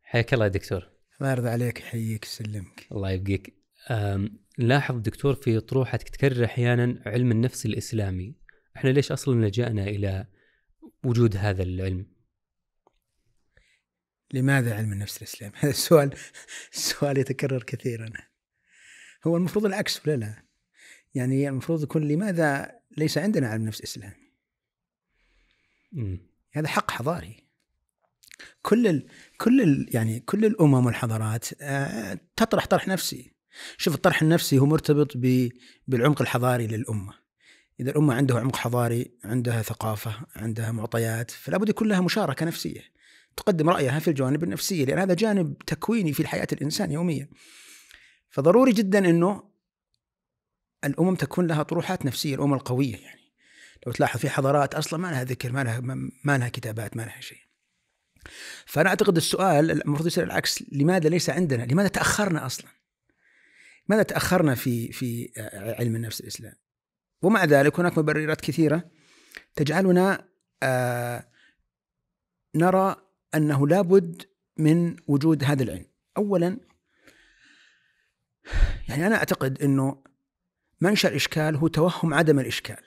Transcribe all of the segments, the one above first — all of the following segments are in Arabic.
حياك الله يا دكتور. الله يرضى عليك، يحييك يسلمك. الله يبقيك. لاحظ دكتور في طروحك تكرر أحيانا علم النفس الإسلامي. احنا ليش أصلا لجأنا إلى وجود هذا العلم؟ لماذا علم النفس الإسلامي؟ هذا السؤال يتكرر كثيرا. هو المفروض العكس ولا لا؟ يعني المفروض يكون لماذا ليس عندنا علم نفس إسلامي؟ هذا حق حضاري. كل الأمم والحضارات تطرح طرح نفسي. شوف، الطرح النفسي هو مرتبط بالعمق الحضاري للأمة. إذا الأمة عندها عمق حضاري، عندها ثقافة، عندها معطيات، فلا بد يكون لها مشاركة نفسية تقدم رأيها في الجوانب النفسية، لأن هذا جانب تكويني في الحياة الإنسان يوميا. فضروري جدا أنه الأمم تكون لها طروحات نفسية، الأمم القوية. يعني لو تلاحظ في حضارات أصلا ما لها ذكر، ما لها كتابات، ما لها شيء. فأنا أعتقد السؤال المفروض يصير العكس: لماذا ليس عندنا؟ لماذا تأخرنا أصلا؟ ماذا تأخرنا في علم النفس الإسلامي؟ ومع ذلك هناك مبررات كثيرة تجعلنا نرى أنه لابد من وجود هذا العلم. أولا، يعني أنا أعتقد أنه منشأ الإشكال هو توهم عدم الإشكال.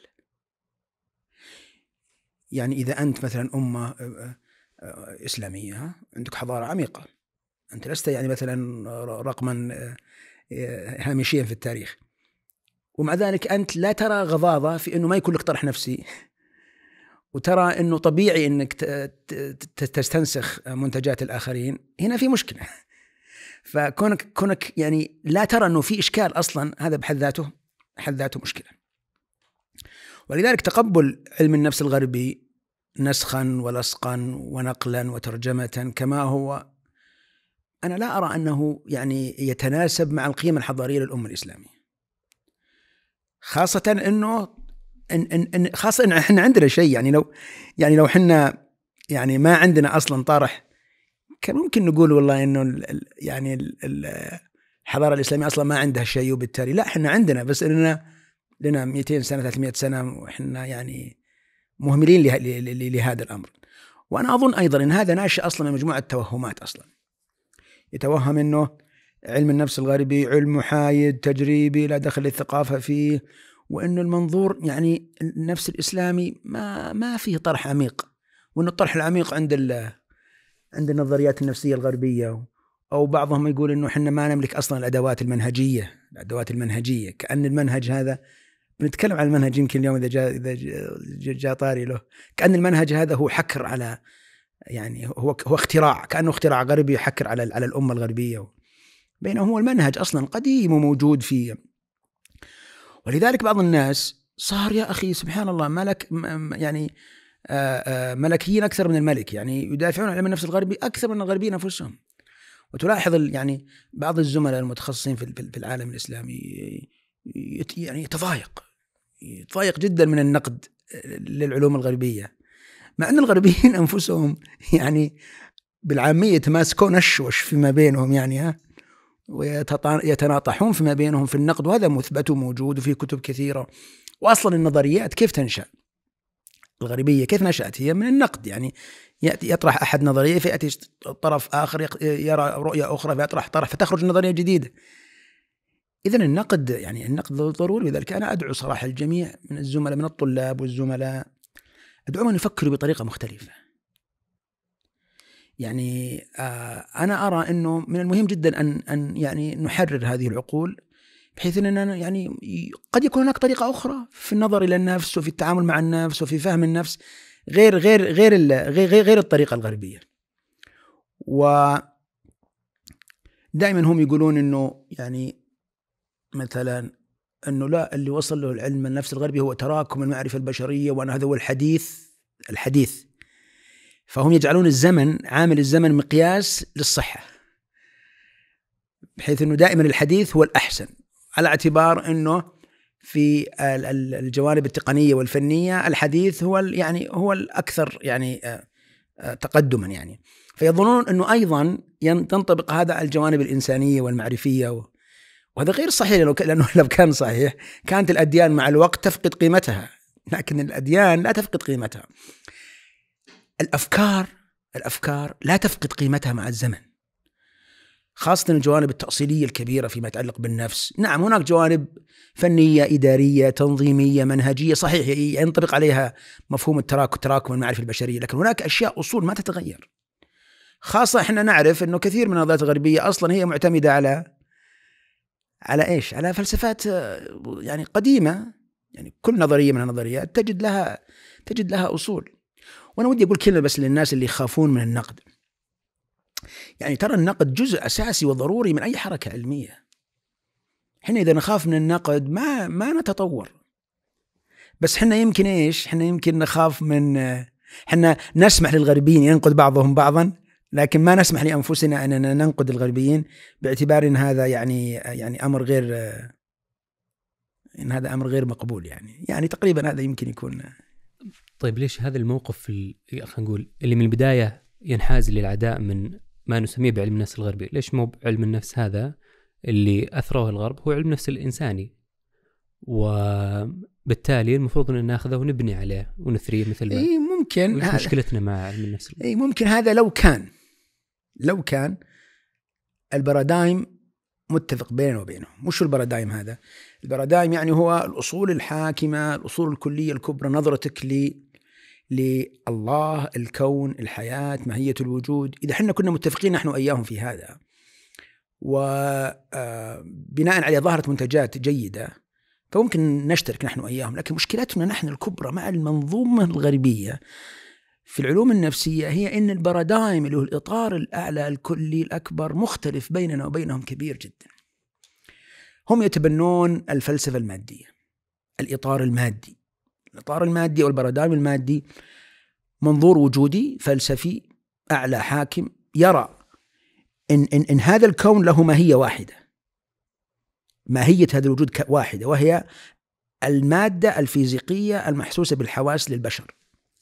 يعني إذا أنت مثلا أمة إسلامية عندك حضارة عميقة، أنت لست يعني مثلا رقما هامشيا في التاريخ، ومع ذلك أنت لا ترى غضاضة في أنه ما يكون لك طرح نفسي، وترى أنه طبيعي أنك تستنسخ منتجات الآخرين. هنا في مشكلة. فكونك يعني لا ترى أنه في إشكال أصلا، هذا بحد ذاته مشكلة. ولذلك تقبل علم النفس الغربي نسخا ولصقا ونقلا وترجمة كما هو، أنا لا أرى أنه يعني يتناسب مع القيم الحضارية للأمة الإسلامية. خاصة إن إحنا عندنا شيء، يعني لو إحنا يعني ما عندنا أصلا طرح، كان ممكن نقول والله إنه يعني الحضارة الإسلامية أصلا ما عندها شيء، وبالتالي لا، إحنا عندنا، بس لنا 200 سنة 300 سنة وإحنا يعني مهملين لهذا الأمر. وأنا أظن أيضا إن هذا ناشئ أصلا من مجموعة توهمات. أصلا يتوهم إنه علم النفس الغربي علم محايد تجريبي لا دخل للثقافة فيه، وإنه المنظور يعني النفس الإسلامي ما فيه طرح عميق، وإنه الطرح العميق عند النظريات النفسية الغربية. أو بعضهم يقول إنه إحنا ما نملك أصلا الأدوات المنهجية، كأن المنهج هذا، بنتكلم عن المنهج يمكن اليوم إذا جاء طاري له، كأن المنهج هذا هو حكر على، يعني هو اختراع، كأنه اختراع غربي يحكر على الأمة الغربية، بينما هو المنهج أصلا قديم وموجود فيه. ولذلك بعض الناس صار يا أخي سبحان الله ملك، يعني ملكيين أكثر من الملك، يعني يدافعون عن علم النفس الغربي أكثر من الغربيين أنفسهم. وتلاحظ يعني بعض الزملاء المتخصصين في العالم الإسلامي يعني يتضايق جدا من النقد للعلوم الغربية، مع أن الغربيين أنفسهم يعني بالعامية يتماسكون الشوش فيما بينهم، يعني ويتناطحون فيما بينهم في النقد، وهذا مثبت وموجود في كتب كثيرة. وأصلا النظريات كيف تنشأ؟ الغربية كيف نشأت؟ هي من النقد. يعني يطرح أحد نظرية فيأتي طرف آخر يرى رؤية أخرى فيطرح طرح فتخرج نظرية جديدة. إذن النقد ضروري. لذلك أنا أدعو صراحة الجميع من الزملاء، من الطلاب والزملاء، أدعوهم أن يفكروا بطريقة مختلفة. يعني أنا أرى أنه من المهم جدا أن يعني نحرر هذه العقول، بحيث أننا يعني قد يكون هناك طريقة أخرى في النظر إلى النفس وفي التعامل مع النفس وفي فهم النفس غير الطريقة الغربية. ودائما هم يقولون أنه يعني مثلا أنه لا، اللي وصل له العلم النفس الغربي هو تراكم المعرفة البشرية، وأن هذا هو الحديث. فهم يجعلون عامل الزمن مقياس للصحة، بحيث أنه دائما الحديث هو الأحسن، على اعتبار أنه في الجوانب التقنية والفنية الحديث هو الأكثر يعني تقدما. يعني فيظنون أنه أيضا تنطبق هذا على الجوانب الإنسانية والمعرفية، وهذا غير صحيح، لأنه لو كان صحيح كانت الأديان مع الوقت تفقد قيمتها، لكن الأديان لا تفقد قيمتها. الأفكار لا تفقد قيمتها مع الزمن. خاصة الجوانب التأصيلية الكبيرة فيما يتعلق بالنفس. نعم هناك جوانب فنية إدارية تنظيمية منهجية صحيح ينطبق عليها مفهوم التراكم المعرفة البشرية، لكن هناك أشياء أصول ما تتغير. خاصة إحنا نعرف أنه كثير من النظريات الغربية أصلا هي معتمدة على إيش؟ على فلسفات يعني قديمة. يعني كل نظرية من النظريات تجد لها أصول. وأنا ودي أقول كلمة بس للناس اللي يخافون من النقد. يعني ترى النقد جزء أساسي وضروري من أي حركة علمية. إحنا إذا نخاف من النقد ما نتطور. بس إحنا يمكن إيش؟ إحنا يمكن نخاف من إحنا نسمح للغربيين ينقد بعضهم بعضا، لكن ما نسمح لأنفسنا أننا ننقد الغربيين باعتبار أن هذا يعني أمر غير مقبول. يعني تقريبا هذا يمكن يكون. طيب ليش هذا الموقف خلينا نقول اللي من البداية ينحاز للعداء من ما نسميه بعلم النفس الغربي؟ ليش مو بعلم النفس هذا اللي أثره الغرب هو علم النفس الإنساني، وبالتالي المفروض أن ناخذه ونبني عليه ونثريه مثل ما ممكن مشكلتنا مع علم النفس ممكن هذا لو كان البارادايم متفق بيننا وبينهم. مش البارادايم هذا؟ البارادايم يعني هو الأصول الحاكمة، الأصول الكلية الكبرى، نظرتك لله، الكون، الحياة، ماهية الوجود. إذا حنا كنا متفقين نحن وإياهم في هذا وبناء عليه ظهرت منتجات جيدة فممكن نشترك نحن وإياهم. لكن مشكلتنا نحن الكبرى مع المنظومة الغربية في العلوم النفسية هي أن البارادايم اللي هو الإطار الأعلى الكلي الأكبر مختلف بيننا وبينهم كبير جدا. هم يتبنون الفلسفة المادية، الإطار المادي أو البارادايم المادي، منظور وجودي فلسفي أعلى حاكم يرى إن هذا الكون له ماهية واحدة، ماهية هذا الوجود واحدة، وهي المادة الفيزيقية المحسوسة بالحواس للبشر.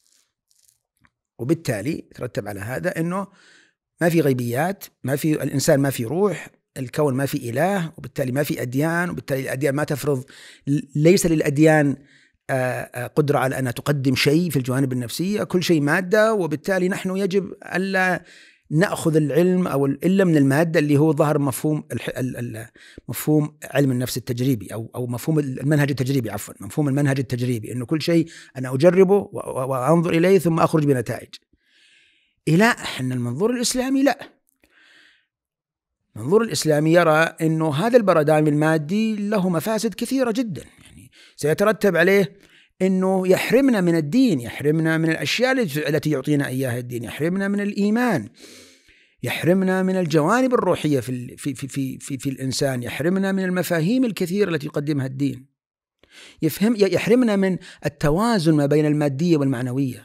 وبالتالي ترتب على هذا أنه ما في غيبيات، ما في الإنسان، ما في روح، الكون ما في إله، وبالتالي ما في أديان، وبالتالي الأديان ما تفرض، ليس للأديان قدرة على أن تقدم شيء في الجوانب النفسية، كل شيء مادة. وبالتالي نحن يجب ألا نأخذ العلم إلا من المادة، اللي هو ظهر مفهوم علم النفس التجريبي أو مفهوم المنهج التجريبي، مفهوم المنهج التجريبي، إنه كل شيء أنا أجربه وأنظر إليه ثم أخرج بنتائج. لا، إحنا المنظور الإسلامي لا، المنظور الإسلامي يرى إنه هذا البارادايم المادي له مفاسد كثيرة جدا، يعني سيترتب عليه إنه يحرمنا من الدين، يحرمنا من الأشياء التي يعطينا إياها الدين، يحرمنا من الإيمان، يحرمنا من الجوانب الروحية في الإنسان، يحرمنا من المفاهيم الكثيرة التي يقدمها الدين، يحرمنا من التوازن ما بين المادية والمعنوية.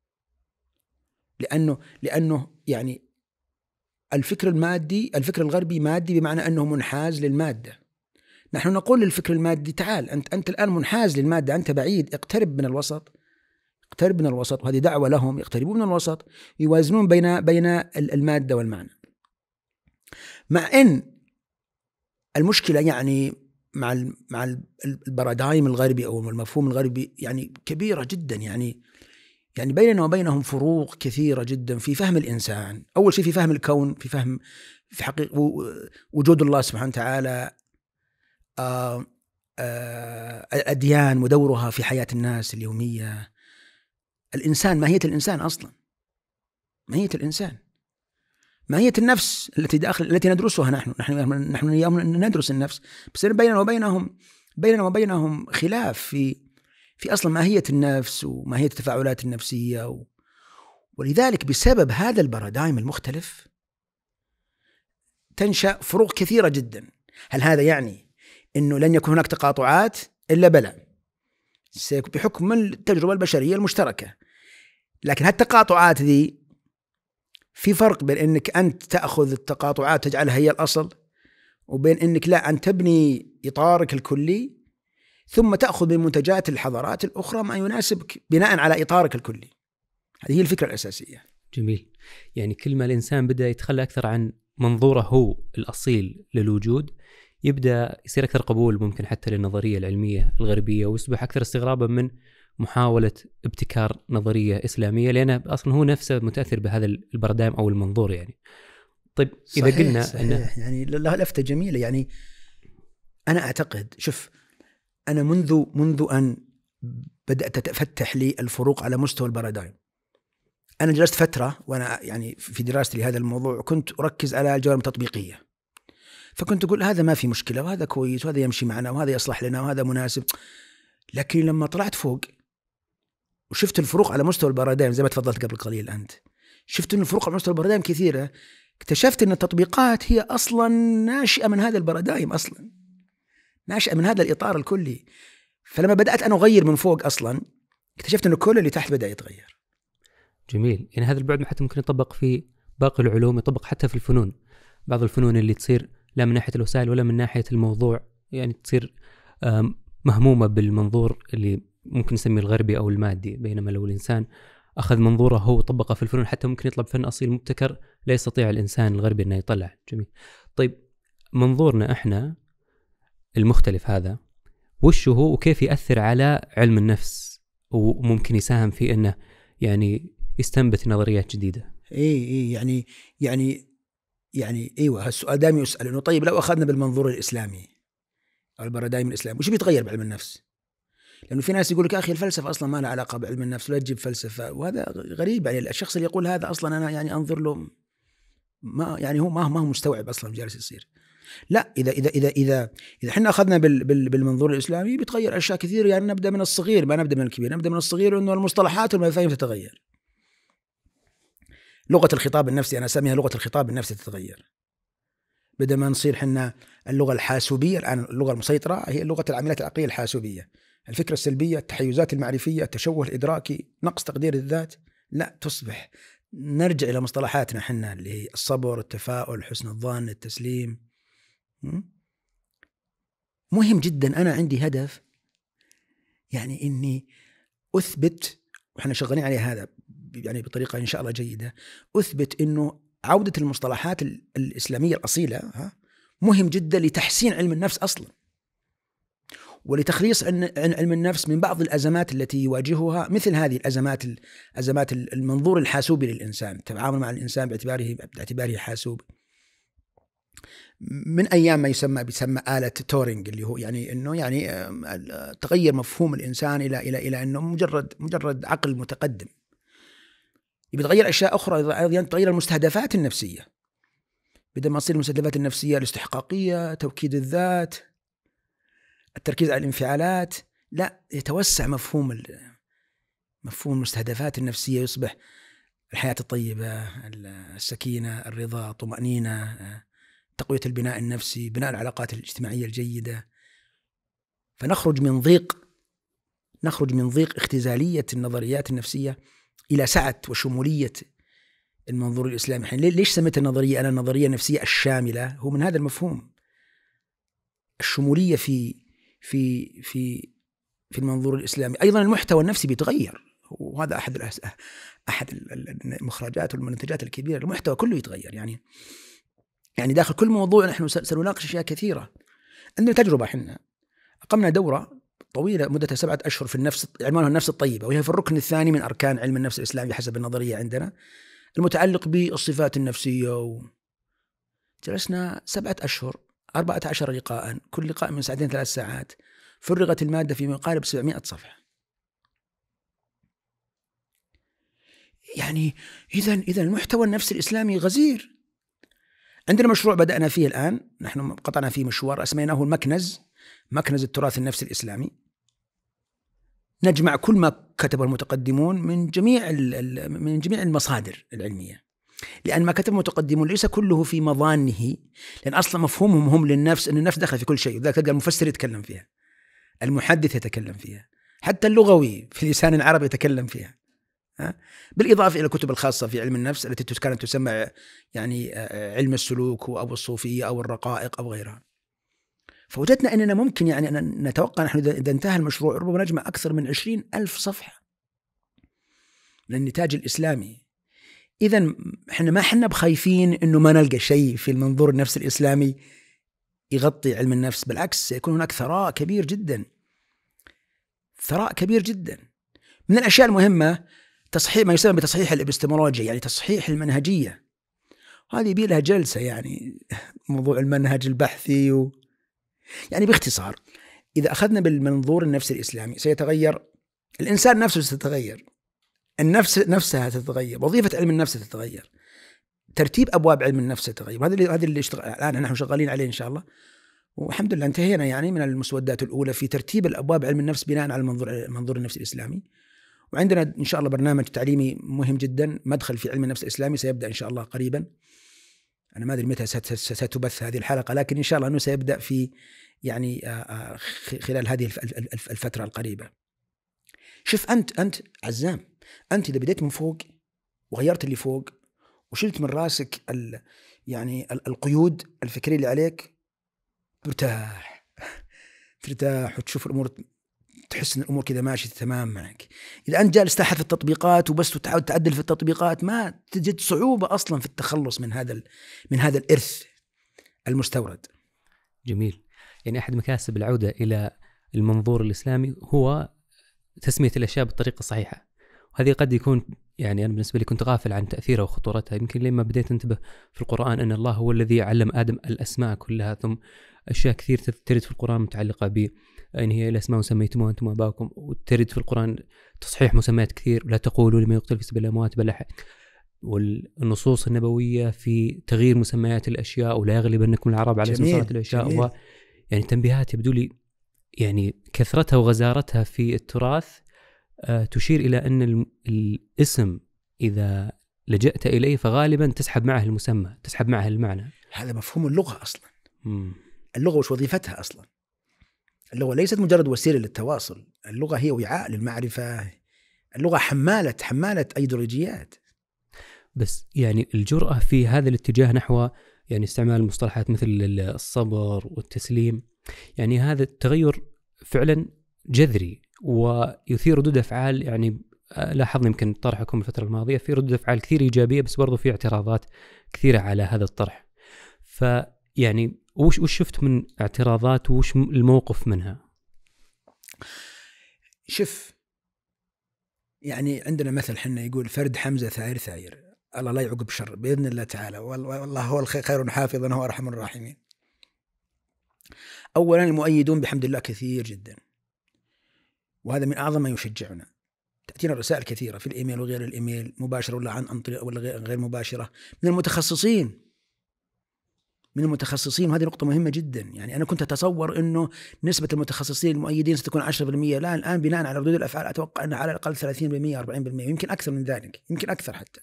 لأنه يعني الفكر الغربي مادي بمعنى أنه منحاز للمادة. نحن نقول للفكر المادي تعال أنت الآن منحاز للمادة، أنت بعيد، اقترب من الوسط، وهذه دعوة لهم يقتربوا من الوسط، يوازنون بين المادة والمعنى. مع أن المشكلة يعني مع البارادايم الغربي أو المفهوم الغربي يعني كبيرة جدا، يعني بيننا وبينهم فروق كثيرة جدا في فهم الإنسان. أول شيء في فهم الكون، في حقيقة وجود الله سبحانه وتعالى، الأديان ودورها في حياة الناس اليومية، الإنسان، ماهية الإنسان أصلا، ماهية الإنسان، ماهية النفس التي ندرسها نحن اليوم ندرس النفس، بس بيننا وبينهم خلاف في أصلا ماهية النفس وماهية التفاعلات النفسية. ولذلك بسبب هذا البارادايم المختلف تنشأ فروق كثيرة جدا. هل هذا يعني أنه لن يكون هناك تقاطعات؟ إلا بلى، بحكم التجربة البشرية المشتركة. لكن هالتقاطعات ذي في فرق بين أنك أنت تأخذ التقاطعات تجعلها هي الأصل، وبين أنك لا، أن تبني إطارك الكلي ثم تأخذ من منتجات الحضارات الأخرى ما يناسبك بناء على إطارك الكلي. هذه هي الفكرة الأساسية. جميل. يعني كل ما الإنسان بدأ يتخلى أكثر عن منظوره هو الأصيل للوجود، يبدأ يصير أكثر قبول ممكن حتى للنظرية العلمية الغربية، ويصبح أكثر استغرابا من محاولة ابتكار نظرية إسلامية، لأنه أصلا هو نفسه متأثر بهذا البارادايم أو المنظور. يعني طيب إذا قلنا صحيح. يعني لها لفتة جميلة. يعني أنا أعتقد، شوف، أنا منذ أن بدأت تتفتح لي الفروق على مستوى البارادايم، أنا جلست فترة وأنا يعني في دراستي لهذا الموضوع كنت أركز على الجوانب التطبيقية، فكنت أقول هذا ما في مشكلة وهذا كويس وهذا يمشي معنا وهذا يصلح لنا وهذا مناسب. لكن لما طلعت فوق وشفت الفروق على مستوى البارادايم زي ما تفضلت قبل قليل أنت، شفت أن الفروق على مستوى البارادايم كثيرة، اكتشفت أن التطبيقات هي أصلا ناشئة من هذا البارادايم، أصلا ناشئة من هذا الإطار الكلي. فلما بدأت أنا أغير من فوق أصلا اكتشفت أن كل اللي تحت بدأ يتغير. جميل. يعني هذا البعد حتى ممكن يطبق في باقي العلوم، يطبق حتى في الفنون. بعض الفنون اللي تصير لا من ناحية الوسائل ولا من ناحية الموضوع، يعني تصير مهمومة بالمنظور اللي ممكن نسميه الغربي أو المادي، بينما لو الإنسان أخذ منظوره هو وطبقه في الفنون حتى ممكن يطلع فن أصيل مبتكر لا يستطيع الإنسان الغربي أنه يطلع. جميل. طيب منظورنا إحنا المختلف هذا وش هو وكيف يأثر على علم النفس وممكن يساهم في أنه يعني يستنبت نظريات جديدة؟ يعني ايوه، هالسؤال دائما يسأل انه طيب لو اخذنا بالمنظور الاسلامي او البارادايم الاسلامي وش بيتغير بعلم النفس؟ لانه في ناس يقول لك اخي الفلسفه اصلا ما لها علاقه بعلم النفس ولا تجيب فلسفه، وهذا غريب. يعني الشخص اللي يقول هذا اصلا انا يعني انظر له ما يعني هو ما هو مستوعب اصلا جالس يصير. لا، اذا احنا اخذنا بالمنظور الاسلامي بيتغير اشياء كثير. يعني نبدا من الصغير ما نبدا من الكبير، نبدا من الصغير انه المصطلحات والمفاهيم تتغير. لغة الخطاب النفسي أنا أسميها لغة الخطاب النفسي تتغير. بدل ما نصير حنا اللغة الحاسوبية، الآن اللغة المسيطرة هي لغة العمليات العقلية الحاسوبية، الفكرة السلبية، التحيزات المعرفية، التشوه الإدراكي، نقص تقدير الذات. لا، تصبح نرجع إلى مصطلحاتنا حنا اللي هي الصبر، التفاؤل، حسن الظن، التسليم. مهم جدا. أنا عندي هدف، يعني إني أثبت، وإحنا شغالين عليه هذا يعني بطريقة إن شاء الله جيدة، أثبت إنه عودة المصطلحات الإسلامية الأصيلة مهم جدا لتحسين علم النفس أصلا، ولتخليص عن علم النفس من بعض الأزمات التي يواجهها، مثل هذه أزمات المنظور الحاسوبي للإنسان، التعامل مع الإنسان باعتباره حاسوب. من أيام ما بيسمى آلة تورينج، اللي هو يعني إنه يعني تغير مفهوم الإنسان إلى إنه مجرد عقل متقدم. بيتغير أشياء أخرى أيضا، تغير المستهدفات النفسية. بدل ما تصير المستهدفات النفسية الاستحقاقية، توكيد الذات، التركيز على الانفعالات، لا، يتوسع مفهوم المستهدفات النفسية، يصبح الحياة الطيبة، السكينة، الرضا، الطمأنينة، تقوية البناء النفسي، بناء العلاقات الاجتماعية الجيدة. فنخرج من ضيق اختزالية النظريات النفسية إلى سعة وشمولية المنظور الإسلامي. ليش سميت النظرية أنا النظرية النفسية الشاملة؟ هو من هذا المفهوم، الشمولية في المنظور الإسلامي. أيضا المحتوى النفسي بيتغير، وهذا أحد المخرجات والمنتجات الكبيرة. المحتوى كله يتغير. يعني داخل كل موضوع نحن سنناقش أشياء كثيرة. عندنا تجربة، حنا أقمنا دورة طويلة مدتها 7 أشهر في النفس، عنوانها النفس الطيبة، وهي في الركن الثاني من أركان علم النفس الإسلامي حسب النظرية عندنا، المتعلق بالصفات النفسية. جلسنا 7 أشهر، 14 لقاء، كل لقاء من 2 3 ساعات، فرغت المادة في ما يقارب 700 صفحة. يعني إذا المحتوى النفسي الإسلامي غزير. عندنا مشروع بدأنا فيه الآن، نحن قطعنا فيه مشوار أسميناه مكنز التراث النفسي الإسلامي. نجمع كل ما كتبه المتقدمون من جميع المصادر العلمية، لأن ما كتبه المتقدمون ليس كله في مظانه، لأن أصلا مفهومهم هم للنفس أن النفس دخل في كل شيء، وذلك تلقى المفسر يتكلم فيها، المحدث يتكلم فيها، حتى اللغوي في لسان العرب يتكلم فيها، بالإضافة إلى الكتب الخاصة في علم النفس التي كانت تسمى يعني علم السلوك أو الصوفية أو الرقائق أو غيرها. فوجدنا أننا ممكن يعني أن نتوقع نحن إذا انتهى المشروع ربما نجمع أكثر من 20,000 صفحة من النتاج الإسلامي. إذن إحنا ما حنا بخايفين إنه ما نلقى شيء في المنظور النفسي الإسلامي يغطي علم النفس، بالعكس سيكون هناك ثراء كبير جدا. من الأشياء المهمة تصحيح ما يسمى بتصحيح الإبستمولوجيا، يعني تصحيح المنهجية. هذه يبي لها جلسة يعني موضوع المنهج البحثي يعني باختصار إذا أخذنا بالمنظور النفسي الإسلامي سيتغير الإنسان نفسه، ستتغير النفس نفسها، تتغير وظيفة علم النفس تتغير، ترتيب أبواب علم النفس تتغير. هذا اللي الآن نحن شغالين عليه إن شاء الله، والحمد لله انتهينا يعني من المسودات الأولى في ترتيب الأبواب علم النفس بناء على المنظور النفسي الإسلامي. وعندنا إن شاء الله برنامج تعليمي مهم جدا، مدخل في علم النفس الإسلامي، سيبدأ إن شاء الله قريبا. أنا ما أدري متى ستبث هذه الحلقة، لكن إن شاء الله أنه سيبدأ في يعني خلال هذه الفترة القريبة. شوف أنت عزام، أنت إذا بديت من فوق وغيرت اللي فوق وشلت من راسك يعني القيود الفكرية اللي عليك، ترتاح وتشوف الأمور، تحس أن الأمور كذا ماشية تمام معك. إذا أنت جالس تحت في التطبيقات وبس وتحاول تعدل في التطبيقات، ما تجد صعوبة أصلا في التخلص من هذا الإرث المستورد. جميل. يعني أحد مكاسب العودة إلى المنظور الإسلامي هو تسمية الأشياء بالطريقة الصحيحة، وهذه قد يكون يعني أنا بالنسبة لي كنت غافل عن تأثيرها وخطورتها. يمكن لما بديت أنتبه في القرآن أن الله هو الذي علم آدم الأسماء كلها، ثم أشياء كثير ترد في القرآن متعلقة بأن هي الأسماء وسميتموها أنتم وآباؤكم، وترد في القرآن تصحيح مسميات كثير، ولا تقولوا لما يقتل في سبيل الأموات بل أحياء، والنصوص النبوية في تغيير مسميات الأشياء ولا يغلبنكم العرب على اسم صلاة الأشياء. يعني تنبيهات يبدو لي يعني كثرتها وغزارتها في التراث تشير إلى أن الاسم إذا لجأت إليه فغالبا تسحب معه المسمى، تسحب معه المعنى. هذا مفهوم اللغة أصلا. اللغة وش وظيفتها أصلا؟ اللغة ليست مجرد وسيلة للتواصل، اللغة هي وعاء للمعرفة، اللغة حمالة أيديولوجيات. بس يعني الجرأة في هذا الاتجاه نحو يعني استعمال مصطلحات مثل الصبر والتسليم، يعني هذا التغير فعلا جذري ويثير ردود أفعال. يعني لاحظنا يمكن طرحكم الفترة الماضية في ردود أفعال كثير إيجابية، بس برضو في اعتراضات كثيرة على هذا الطرح. فيعني وش شفت من اعتراضات وش الموقف منها؟ شوف، يعني عندنا مثل حنا يقول فرد حمزة ثائر ثائر، الله لا يعقب شر بإذن الله تعالى، والله هو خير حافظا هو أرحم الراحمين. أولا المؤيدون بحمد الله كثير جدا، وهذا من أعظم ما يشجعنا. تأتينا رسائل كثيرة في الإيميل وغير الإيميل، مباشرة ولا عن طريق ولا غير مباشرة، من المتخصصين، وهذه نقطة مهمة جدا. يعني أنا كنت أتصور أنه نسبة المتخصصين المؤيدين ستكون 10%، لا الآن بناء على ردود الأفعال أتوقع أن على الأقل 30% 40%، يمكن أكثر من ذلك، يمكن أكثر حتى.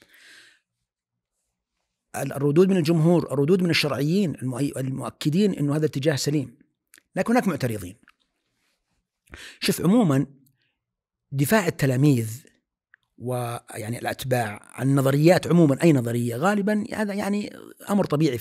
الردود من الجمهور، الردود من الشرعيين المؤكدين أنه هذا اتجاه سليم، لكن هناك معترضين. شوف، عموما دفاع التلاميذ ويعني الأتباع عن النظريات عموما، أي نظرية غالبا هذا يعني أمر طبيعي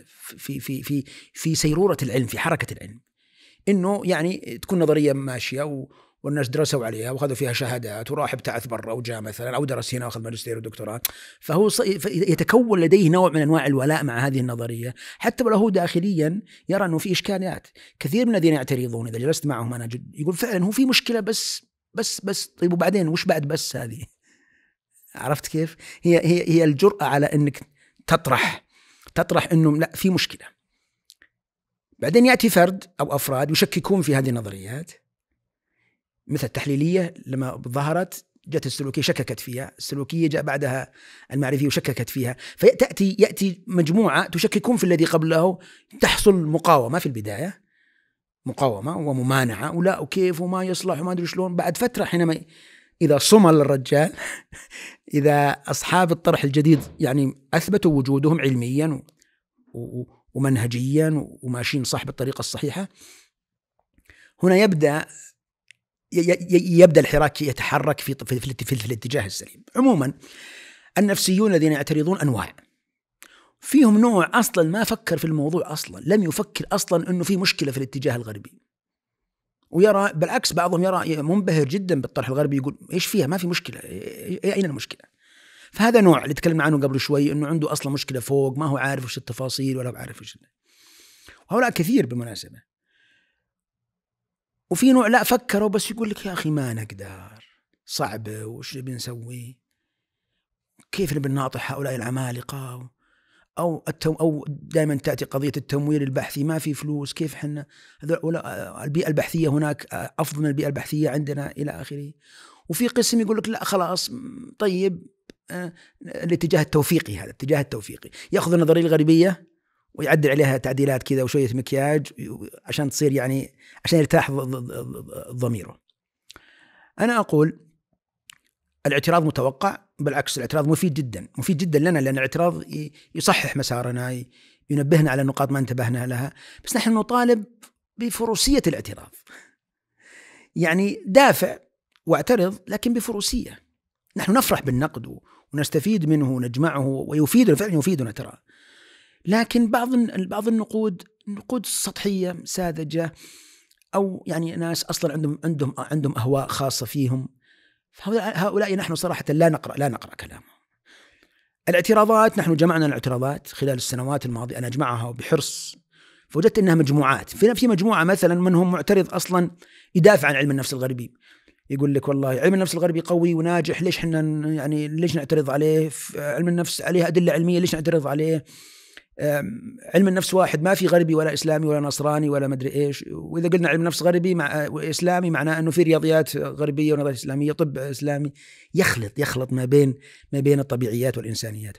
في سيرورة العلم، في حركة العلم، إنه يعني تكون نظرية ماشية والناس درسوا عليها وأخذوا فيها شهادات، وراح ابتعث برا وجاء مثلا أو درس هنا وأخذ ماجستير ودكتوراه، فهو يتكون لديه نوع من أنواع الولاء مع هذه النظرية، حتى ولو هو داخليا يرى أنه في إشكاليات. كثير من الذين يعترضون إذا جلست معهم أنا يقول فعلا هو في مشكلة، بس طيب وبعدين وش بعد بس هذه؟ عرفت كيف؟ هي الجرأة على أنك تطرح أنه لا في مشكلة. بعدين يأتي فرد أو أفراد يشككون في هذه النظريات، مثل التحليلية لما ظهرت جاءت السلوكية شككت فيها، السلوكية جاء بعدها المعرفية وشككت فيها، يأتي مجموعة تشككون في الذي قبله، تحصل مقاومة في البداية، مقاومة وممانعة ولا وكيف وما يصلح وما أدري شلون. بعد فترة حينما إذا صمل الرجال إذا أصحاب الطرح الجديد يعني أثبتوا وجودهم علميا ومنهجيا وماشيين صح بالطريقة الصحيحة، هنا يبدأ الحراك يتحرك في الاتجاه السليم. عموما النفسيون الذين يعترضون أنواع، فيهم نوع أصلا ما فكر في الموضوع أصلا، لم يفكر أصلا أنه في مشكلة في الاتجاه الغربي، ويرى بالعكس بعضهم يرى منبهر جدا بالطرح الغربي، يقول إيش فيها، ما في مشكلة، أين المشكلة؟ فهذا نوع اللي تكلمنا عنه قبل شوي، أنه عنده أصلا مشكلة فوق، ما هو عارف وش التفاصيل ولا عارف وش، وهؤلاء كثير بالمناسبة. وفي نوع لا فكروا بس يقول لك يا أخي ما نقدر، صعبة، وش بنسوي، كيف نبي نناطح هؤلاء العمالقة، أو دائما تأتي قضية التمويل البحثي، ما في فلوس، كيف حنا البيئة البحثية هناك أفضل من البيئة البحثية عندنا إلى آخره. وفي قسم يقول لك لا خلاص طيب الاتجاه التوفيقي، هذا الاتجاه التوفيقي يأخذ النظرية الغربية ويعدل عليها تعديلات كذا وشوية مكياج عشان تصير يعني عشان يرتاح ضميره. أنا أقول الاعتراض متوقع، بالعكس الاعتراض مفيد جدا، مفيد جدا لنا، لأن الاعتراض يصحح مسارنا، ينبهنا على نقاط ما انتبهنا لها. بس نحن نطالب بفروسية الاعتراض، يعني دافع واعترض لكن بفروسية. نحن نفرح بالنقد ونستفيد منه ونجمعه ويفيدنا، فعلا يفيدنا ترى، لكن بعض النقود نقود سطحية ساذجة، أو يعني ناس أصلا عندهم أهواء خاصة فيهم، هؤلاء نحن صراحة لا نقرأ كلامهم. الاعتراضات نحن جمعنا الاعتراضات خلال السنوات الماضية، أنا أجمعها بحرص، فوجدت أنها مجموعات. في مجموعة مثلا منهم معترض أصلا يدافع عن علم النفس الغربي، يقول لك والله علم النفس الغربي قوي وناجح، ليش احنا يعني ليش نعترض عليه؟ علم النفس عليه أدلة علمية، ليش نعترض عليه؟ علم النفس واحد، ما في غربي ولا إسلامي ولا نصراني ولا مدري إيش. وإذا قلنا علم النفس غربي مع إسلامي معناه أنه في رياضيات غربية ونظريات إسلامية، طب إسلامي، يخلط ما بين الطبيعيات والإنسانيات.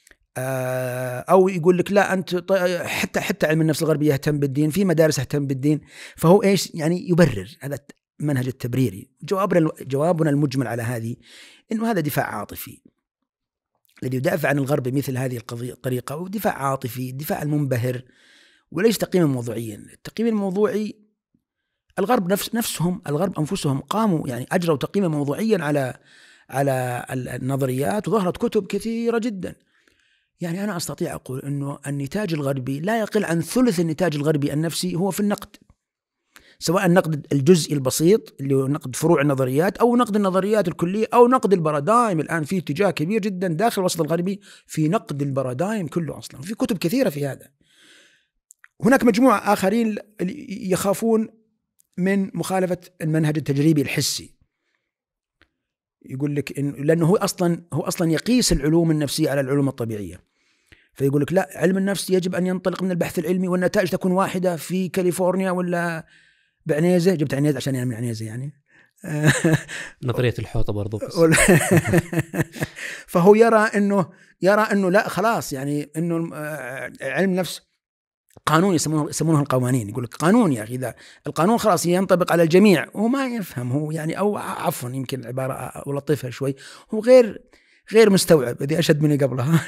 أو يقول لك لا أنت حتى علم النفس الغربي يهتم بالدين، في مدارس تهتم بالدين، فهو إيش يعني يبرر. هذا المنهج التبريري. جوابنا المجمل على هذه إنه هذا دفاع عاطفي. الذي يدافع عن الغرب بمثل هذه الطريقة ودفاع عاطفي، دفاع المنبهر، وليس تقييما موضوعيا. التقييم الموضوعي الغرب الغرب أنفسهم قاموا يعني أجروا تقييما موضوعيا على النظريات، وظهرت كتب كثيرة جدا. يعني أنا أستطيع أقول أنه النتاج الغربي لا يقل عن ثلث النتاج الغربي النفسي هو في النقد، سواء النقد الجزئي البسيط اللي هو نقد فروع النظريات، أو نقد النظريات الكلية، أو نقد البارادايم. الآن في اتجاه كبير جدا داخل الوسط الغربي في نقد البارادايم كله، أصلا في كتب كثيرة في هذا. هناك مجموعة آخرين يخافون من مخالفة المنهج التجريبي الحسي، يقول لك لأنه هو أصلا يقيس العلوم النفسية على العلوم الطبيعية، فيقول لك لا، علم النفس يجب أن ينطلق من البحث العلمي والنتائج تكون واحدة في كاليفورنيا ولا بعنيزة. جبت عنيزة عشان من عنيزة يعني نظرية الحوطة برضو فهو يرى أنه لا خلاص، يعني أنه علم النفس قانون، يسمونه القوانين. يقول لك قانون يا أخي، إذا القانون خلاص ينطبق على الجميع. هو ما يفهم، هو يعني أو عفوا يمكن العبارة ولطفها شوي، هو غير مستوعب. هذه أشد مني قبلها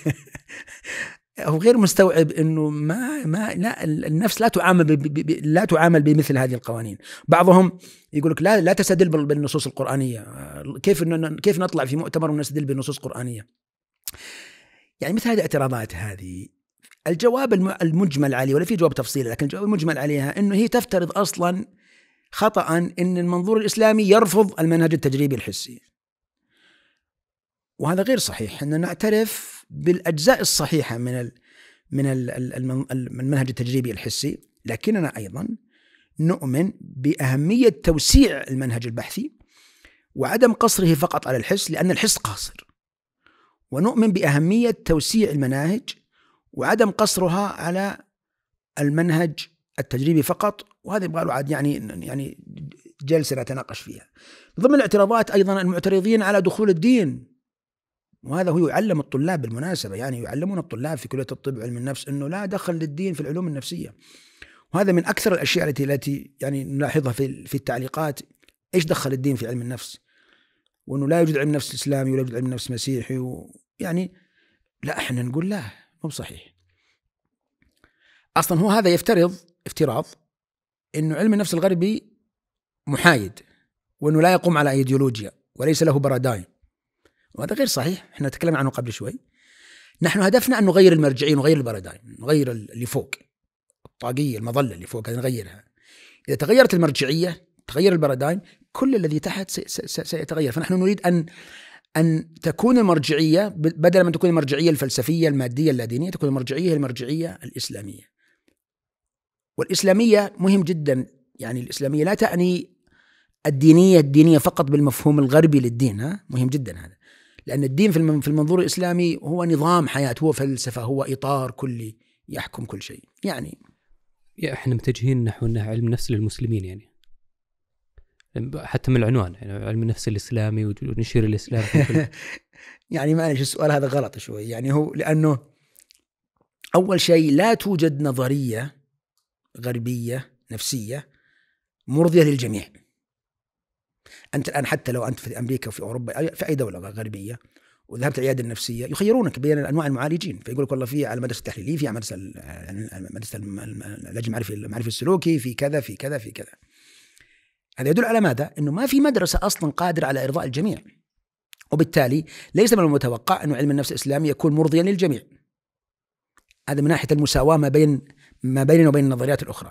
هو غير مستوعب انه لا النفس لا تعامل بمثل هذه القوانين. بعضهم يقول لك لا تستدل بالنصوص القرآنية، كيف نطلع في مؤتمر ونستدل بالنصوص القرآنية؟ يعني مثل هذه الاعتراضات هذه الجواب المجمل عليه، ولا في جواب تفصيلي، لكن الجواب المجمل عليها انه هي تفترض اصلا خطأ ان المنظور الإسلامي يرفض المنهج التجريبي الحسي، وهذا غير صحيح. أننا نعترف بالأجزاء الصحيحة من المنهج التجريبي الحسي، لكننا أيضا نؤمن بأهمية توسيع المنهج البحثي وعدم قصره فقط على الحس، لأن الحس قاصر. ونؤمن بأهمية توسيع المناهج وعدم قصرها على المنهج التجريبي فقط. وهذا يبغى له عاد يعني جلسة نتناقش فيها. ضمن الاعتراضات أيضا المعترضين على دخول الدين، وهذا هو يعلم الطلاب بالمناسبة، يعني يعلمون الطلاب في كلية الطب وعلم النفس أنه لا دخل للدين في العلوم النفسية. وهذا من أكثر الأشياء التي يعني نلاحظها في التعليقات، إيش دخل الدين في علم النفس، وأنه لا يوجد علم نفس إسلامي ولا يوجد علم نفس مسيحي. يعني لا، احنا نقول لا، مو صحيح. أصلا هو هذا افتراض أنه علم النفس الغربي محايد، وأنه لا يقوم على أيديولوجيا وليس له بارادايم، وهذا غير صحيح. احنا تكلمنا عنه قبل شوي. نحن هدفنا أن نغير المرجعين ونغير البارادايم، نغير اللي فوق، الطاقية المظلة اللي فوق نغيرها. إذا تغيرت المرجعية تغير البارادايم، كل الذي تحت سيتغير. فنحن نريد أن تكون المرجعية بدل من تكون المرجعية الفلسفية المادية اللادينية، تكون المرجعية الإسلامية. والإسلامية مهم جدا، يعني الإسلامية لا تعني الدينية فقط بالمفهوم الغربي للدين، مهم جدا هذا، لأن الدين في المنظور الإسلامي هو نظام حياة، هو فلسفة، هو إطار كلي يحكم كل شيء. يعني احنا متجهين نحو انه علم نفس للمسلمين، يعني حتى من العنوان يعني علم النفس الإسلامي ونشير الإسلام في يعني معلش السؤال هذا غلط شوي. يعني هو لأنه أول شيء لا توجد نظرية غربية نفسية مرضية للجميع. أنت الآن حتى لو أنت في أمريكا وفي أوروبا في أي دولة غربية وذهبت العيادة النفسية يخيرونك بين أنواع المعالجين، فيقولك والله في على المدرسة التحليلية، في على مدرسة العلاج المعرفي السلوكي، في كذا في كذا في كذا. هذا يدل على ماذا؟ أنه ما في مدرسة أصلا قادرة على إرضاء الجميع، وبالتالي ليس من المتوقع أنه علم النفس الإسلامي يكون مرضيا للجميع. هذا من ناحية المساواة ما بيننا وبين النظريات الأخرى،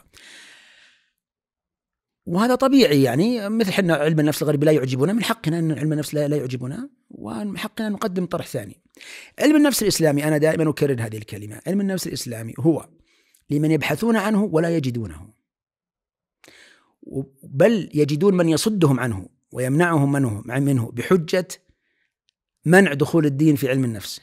وهذا طبيعي. يعني مثل حنا علم النفس الغربي لا يعجبنا، من حقنا أن علم النفس لا يعجبنا، ومن حقنا أن نقدم طرح ثاني. علم النفس الإسلامي، أنا دائما أكرر هذه الكلمة، علم النفس الإسلامي هو لمن يبحثون عنه ولا يجدونه، بل يجدون من يصدهم عنه ويمنعهم منه بحجة منع دخول الدين في علم النفس.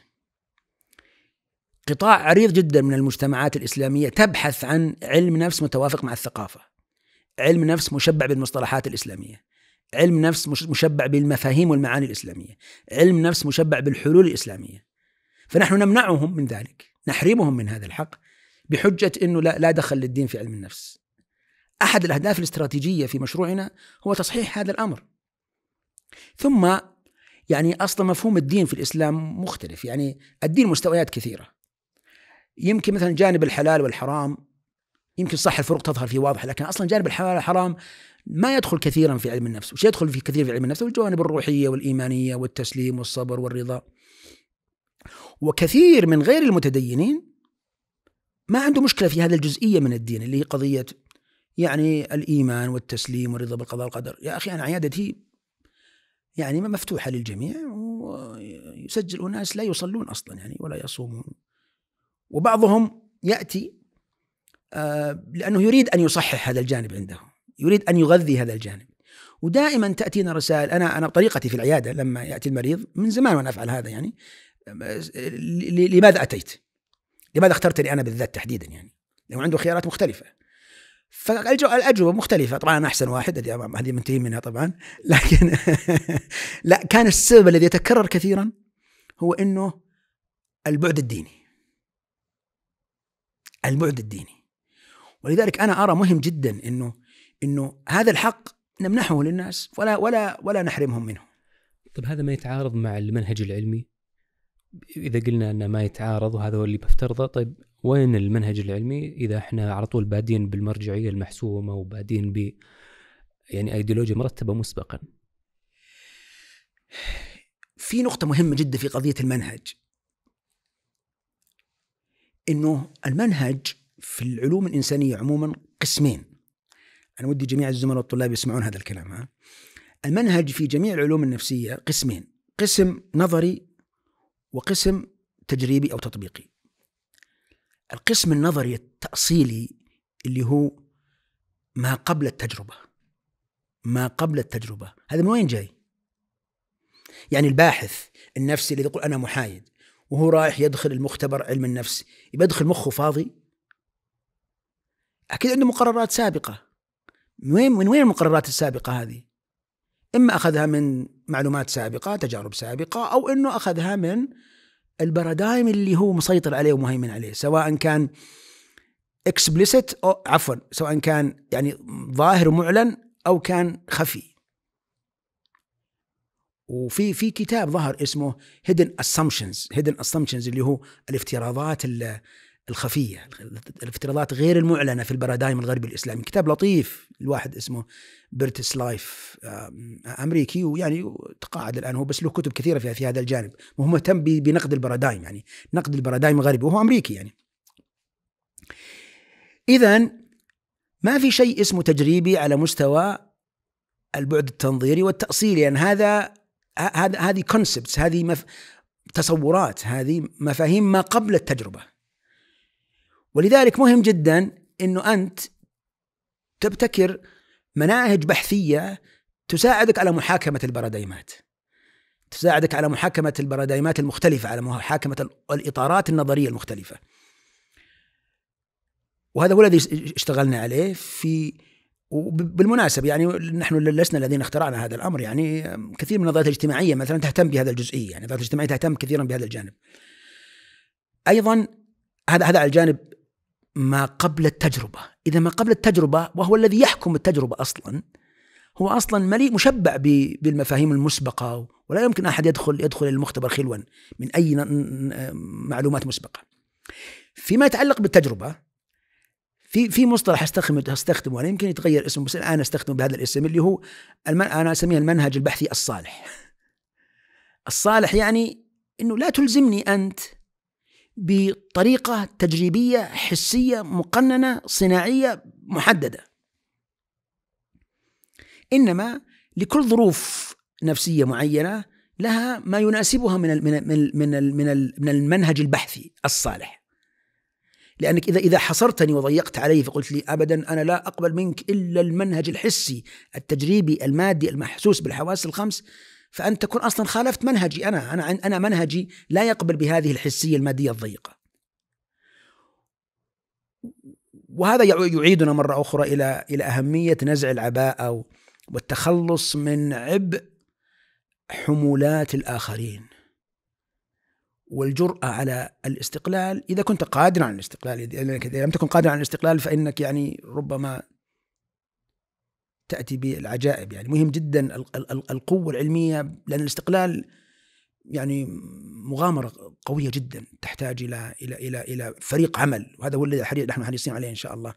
قطاع عريض جدا من المجتمعات الإسلامية تبحث عن علم نفس متوافق مع الثقافة، علم نفس مشبع بالمصطلحات الإسلامية، علم نفس مشبع بالمفاهيم والمعاني الإسلامية، علم نفس مشبع بالحلول الإسلامية. فنحن نمنعهم من ذلك، نحرمهم من هذا الحق بحجة أنه لا دخل للدين في علم النفس. أحد الأهداف الاستراتيجية في مشروعنا هو تصحيح هذا الأمر. ثم يعني أصلا مفهوم الدين في الإسلام مختلف. يعني الدين مستويات كثيرة، يمكن مثلا جانب الحلال والحرام يمكن صح الفروق تظهر فيه واضح، لكن أصلا جانب الحلال والحرام ما يدخل كثيرا في علم النفس. وش يدخل في كثير في علم النفس؟ والجوانب الروحية والإيمانية والتسليم والصبر والرضا. وكثير من غير المتدينين ما عنده مشكلة في هذا الجزئية من الدين اللي هي قضية يعني الإيمان والتسليم والرضا بالقضاء والقدر. يا أخي أنا عيادتي يعني مفتوحة للجميع، ويسجل أناس لا يصلون أصلا يعني ولا يصومون، وبعضهم يأتي لأنه يريد أن يصحح هذا الجانب عنده، يريد أن يغذي هذا الجانب. ودائما تأتينا رسائل، أنا بطريقتي في العيادة لما يأتي المريض من زمان وأنا أفعل هذا، يعني لماذا أتيت؟ لماذا اخترتني أنا بالذات تحديدا؟ يعني لو عنده خيارات مختلفة، فالأجوبة مختلفة. طبعا أنا أحسن واحد، هذه منتهي منها طبعا، لكن لا، كان السبب الذي يتكرر كثيرا هو إنه البعد الديني. ولذلك أنا أرى مهم جدا إنه هذا الحق نمنحه للناس ولا نحرمهم منه. طب هذا ما يتعارض مع المنهج العلمي؟ إذا قلنا أنه ما يتعارض وهذا هو اللي بفترضه، طيب وين المنهج العلمي إذا إحنا على طول بادين بالمرجعية المحسومة وبادين يعني أيديولوجيا مرتبة مسبقا؟ في نقطة مهمة جدا في قضية المنهج، إنه المنهج في العلوم الإنسانية عموما قسمين. أنا ودي جميع الزملاء والطلاب يسمعون هذا الكلام. المنهج في جميع العلوم النفسية قسمين، قسم نظري وقسم تجريبي أو تطبيقي. القسم النظري التأصيلي اللي هو ما قبل التجربة، هذا من وين جاي؟ يعني الباحث النفسي اللي يقول أنا محايد وهو رايح يدخل المختبر علم النفس، يبقى يدخل مخه فاضي؟ أكيد عنده مقررات سابقة. من وين المقررات السابقة هذه؟ إما أخذها من معلومات سابقة، تجارب سابقة، أو إنه أخذها من البارادايم اللي هو مسيطر عليه ومهيمن عليه، سواء كان explicit أو سواء كان يعني ظاهر ومعلن أو كان خفي. وفي كتاب ظهر اسمه hidden assumptions اللي هو الافتراضات الخفية، الافتراضات غير المعلنة في البارادايم الغربي الإسلامي. كتاب لطيف، الواحد اسمه بيرتس لايف، أمريكي، ويعني تقاعد الآن هو، بس له كتب كثيرة في هذا الجانب، وهو مهتم بنقد البارادايم، يعني نقد البارادايم الغربي، وهو أمريكي يعني. إذن ما في شيء اسمه تجريبي على مستوى البعد التنظيري والتأصيلي، يعني هذه concepts، هذه تصورات، هذه مفاهيم ما قبل التجربة. ولذلك مهم جدا أنه أنت تبتكر مناهج بحثية تساعدك على محاكمة البارادايمات، تساعدك على محاكمة البارادايمات المختلفة، على محاكمة الإطارات النظرية المختلفة. وهذا هو الذي اشتغلنا عليه. وبالمناسبة يعني نحن لسنا الذين اخترعنا هذا الأمر، يعني كثير من النظريات الاجتماعية مثلا تهتم بهذا الجزئية، يعني النظريات الاجتماعية تهتم كثيرا بهذا الجانب أيضا. هذا على الجانب ما قبل التجربة. إذا ما قبل التجربة، وهو الذي يحكم التجربة أصلا، هو أصلا مليء مشبع بالمفاهيم المسبقة، ولا يمكن أحد يدخل المختبر خلوا من أي معلومات مسبقة. فيما يتعلق بالتجربة، في مصطلح استخدمه ولا يمكن يتغير اسمه، بس الآن استخدمه بهذا الاسم اللي هو أنا أسميه المنهج البحثي الصالح. الصالح يعني أنه لا تلزمني أنت بطريقة تجريبية حسية مقننة صناعية محددة، إنما لكل ظروف نفسية معينة لها ما يناسبها من المنهج البحثي الصالح. لأنك إذا حصرتني وضيقت علي فقلت لي أبدا أنا لا أقبل منك إلا المنهج الحسي التجريبي المادي المحسوس بالحواس الخمس، فأنت تكون أصلا خالفت منهجي. أنا منهجي لا يقبل بهذه الحسية المادية الضيقة. وهذا يعيدنا مرة أخرى إلى أهمية نزع العباءة والتخلص من عبء حمولات الآخرين، والجرأة على الاستقلال إذا كنت قادرا على الاستقلال. إذا لم تكن قادرا على الاستقلال فإنك يعني ربما تأتي بالعجائب. يعني مهم جدا القوة العلمية، لأن الاستقلال يعني مغامرة قوية جدا تحتاج إلى فريق عمل، وهذا هو الذي نحن حريصين عليه إن شاء الله.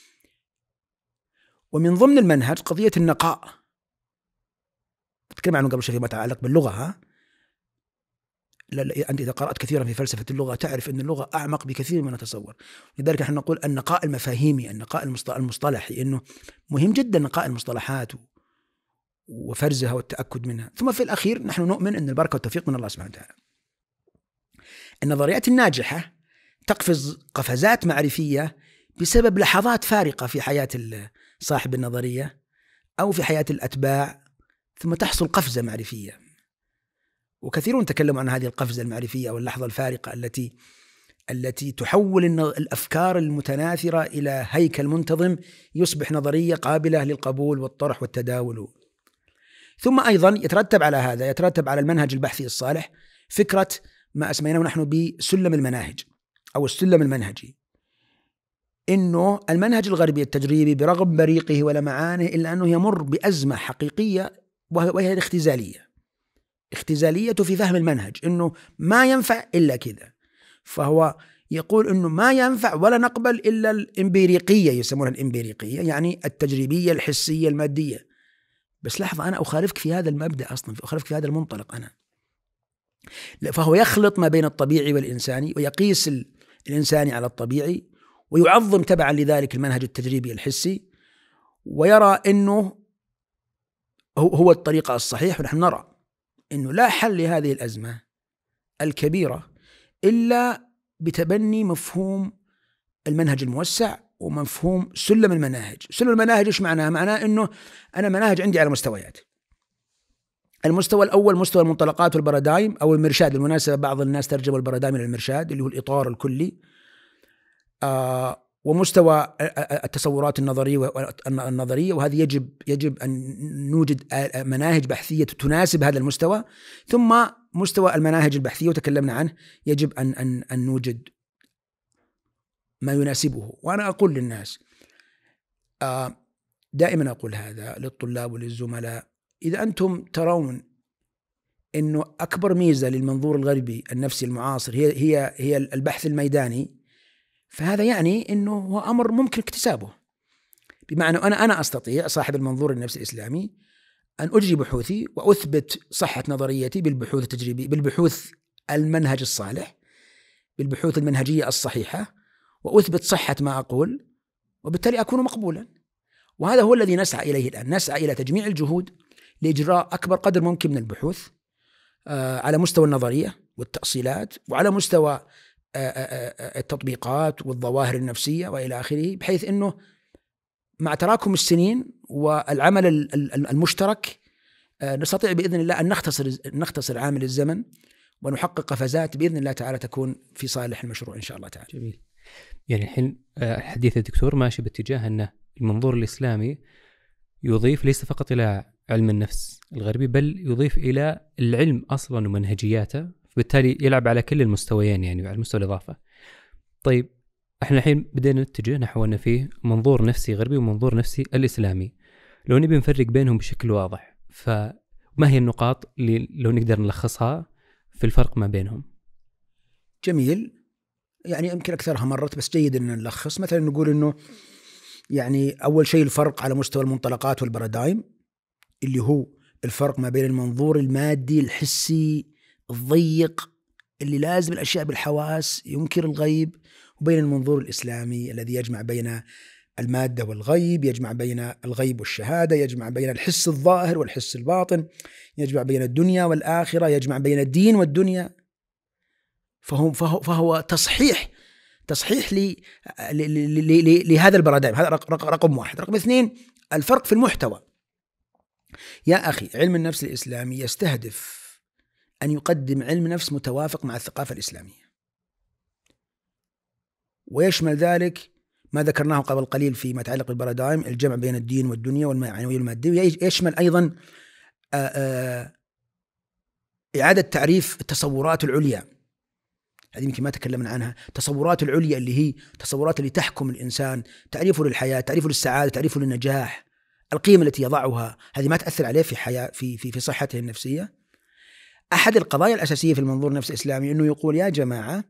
ومن ضمن المنهج قضية النقاء، تكلم عنه قبل شوي فيما يتعلق باللغة. أنت إذا قرأت كثيرا في فلسفة اللغة تعرف أن اللغة أعمق بكثير من نتصور. لذلك نحن نقول النقاء المفاهيمي، النقاء المصطلحي، إنه مهم جدا نقاء المصطلحات وفرزها والتأكد منها. ثم في الأخير نحن نؤمن أن البركة والتوفيق من الله سبحانه وتعالى. النظريات الناجحة تقفز قفزات معرفية بسبب لحظات فارقة في حياة صاحب النظرية أو في حياة الأتباع، ثم تحصل قفزة معرفية. وكثيرون تكلموا عن هذه القفزة المعرفية أو اللحظة الفارقة التي تحول الأفكار المتناثرة إلى هيكل منتظم يصبح نظرية قابلة للقبول والطرح والتداول. ثم أيضا يترتب على هذا، يترتب على المنهج البحثي الصالح فكرة ما أسميناه نحن بسلم المناهج أو السلم المنهجي. إنه المنهج الغربي التجريبي برغم بريقه ولمعانه إلا أنه يمر بأزمة حقيقية، وهي الاختزالية في فهم المنهج، إنه ما ينفع إلا كذا. فهو يقول إنه ما ينفع ولا نقبل إلا الإمبيريقية، يسمونها الإمبيريقية، يعني التجريبية الحسية المادية. بس لحظة، أنا أخالفك في هذا المبدأ أصلا، أخالفك في هذا المنطلق أنا. فهو يخلط ما بين الطبيعي والإنساني، ويقيس الإنساني على الطبيعي، ويعظم تبعا لذلك المنهج التجريبي الحسي، ويرى أنه هو الطريقة الصحيح. ونحن نرى أنه لا حل لهذه الأزمة الكبيرة إلا بتبني مفهوم المنهج الموسع ومفهوم سلم المناهج. سلم المناهج إيش معناه؟ معناه أنه أنا مناهج عندي على مستويات. المستوى الأول مستوى المنطلقات والبارادايم أو المرشاد. بالمناسبة بعض الناس ترجموا البارادايم إلى المرشاد اللي هو الإطار الكلي. ومستوى التصورات النظرية، وهذه يجب أن نوجد مناهج بحثية تناسب هذا المستوى. ثم مستوى المناهج البحثية وتكلمنا عنه، يجب أن نوجد ما يناسبه. وأنا أقول للناس دائما أقول هذا للطلاب وللزملاء: إذا أنتم ترون أنه أكبر ميزة للمنظور الغربي النفسي المعاصر هي البحث الميداني، فهذا يعني أنه هو أمر ممكن اكتسابه. بمعنى أنا أستطيع صاحب المنظور النفسي الإسلامي أن أجري بحوثي وأثبت صحة نظريتي بالبحوث التجريبية، بالبحوث المنهج الصالح، بالبحوث المنهجية الصحيحة، وأثبت صحة ما أقول، وبالتالي أكون مقبولا. وهذا هو الذي نسعى إليه الآن. نسعى إلى تجميع الجهود لإجراء أكبر قدر ممكن من البحوث على مستوى النظرية والتأصيلات، وعلى مستوى التطبيقات والظواهر النفسية وإلى آخره، بحيث أنه مع تراكم السنين والعمل المشترك نستطيع بإذن الله أن نختصر عامل الزمن ونحقق قفزات بإذن الله تعالى تكون في صالح المشروع إن شاء الله تعالى. جميل. يعني الحين حديث الدكتور ماشي باتجاه أن المنظور الإسلامي يضيف ليس فقط إلى علم النفس الغربي بل يضيف إلى العلم أصلا ومنهجياته، بالتالي يلعب على كل المستويين يعني على مستوى الإضافة. طيب احنا الحين بدينا نتجه نحو أن فيه منظور نفسي غربي ومنظور نفسي الإسلامي، لو نبي نفرق بينهم بشكل واضح فما هي النقاط اللي لو نقدر نلخصها في الفرق ما بينهم؟ جميل. يعني يمكن أكثرها مرت بس جيد أن نلخص. مثلا نقول أنه يعني أول شيء الفرق على مستوى المنطلقات والبارادايم اللي هو الفرق ما بين المنظور المادي الحسي الضيق اللي لازم الأشياء بالحواس ينكر الغيب، وبين المنظور الإسلامي الذي يجمع بين المادة والغيب، يجمع بين الغيب والشهادة، يجمع بين الحس الظاهر والحس الباطن، يجمع بين الدنيا والآخرة، يجمع بين الدين والدنيا. فهو تصحيح لهذا البارادايم. هذا رقم واحد. رقم اثنين الفرق في المحتوى. يا أخي علم النفس الإسلامي يستهدف أن يقدم علم نفس متوافق مع الثقافة الإسلامية، ويشمل ذلك ما ذكرناه قبل قليل فيما يتعلق بالبارادايم، الجمع بين الدين والدنيا والمعنوية والمادية. يشمل أيضا إعادة تعريف التصورات العليا، هذه يمكن ما تكلمنا عنها. تصورات العليا اللي هي تصورات اللي تحكم الإنسان، تعريفه للحياة، تعريفه للسعادة، تعريفه للنجاح، القيم التي يضعها، هذه ما تأثر عليه في حياة في صحته النفسية. أحد القضايا الأساسية في المنظور النفسي الإسلامي أنه يقول يا جماعة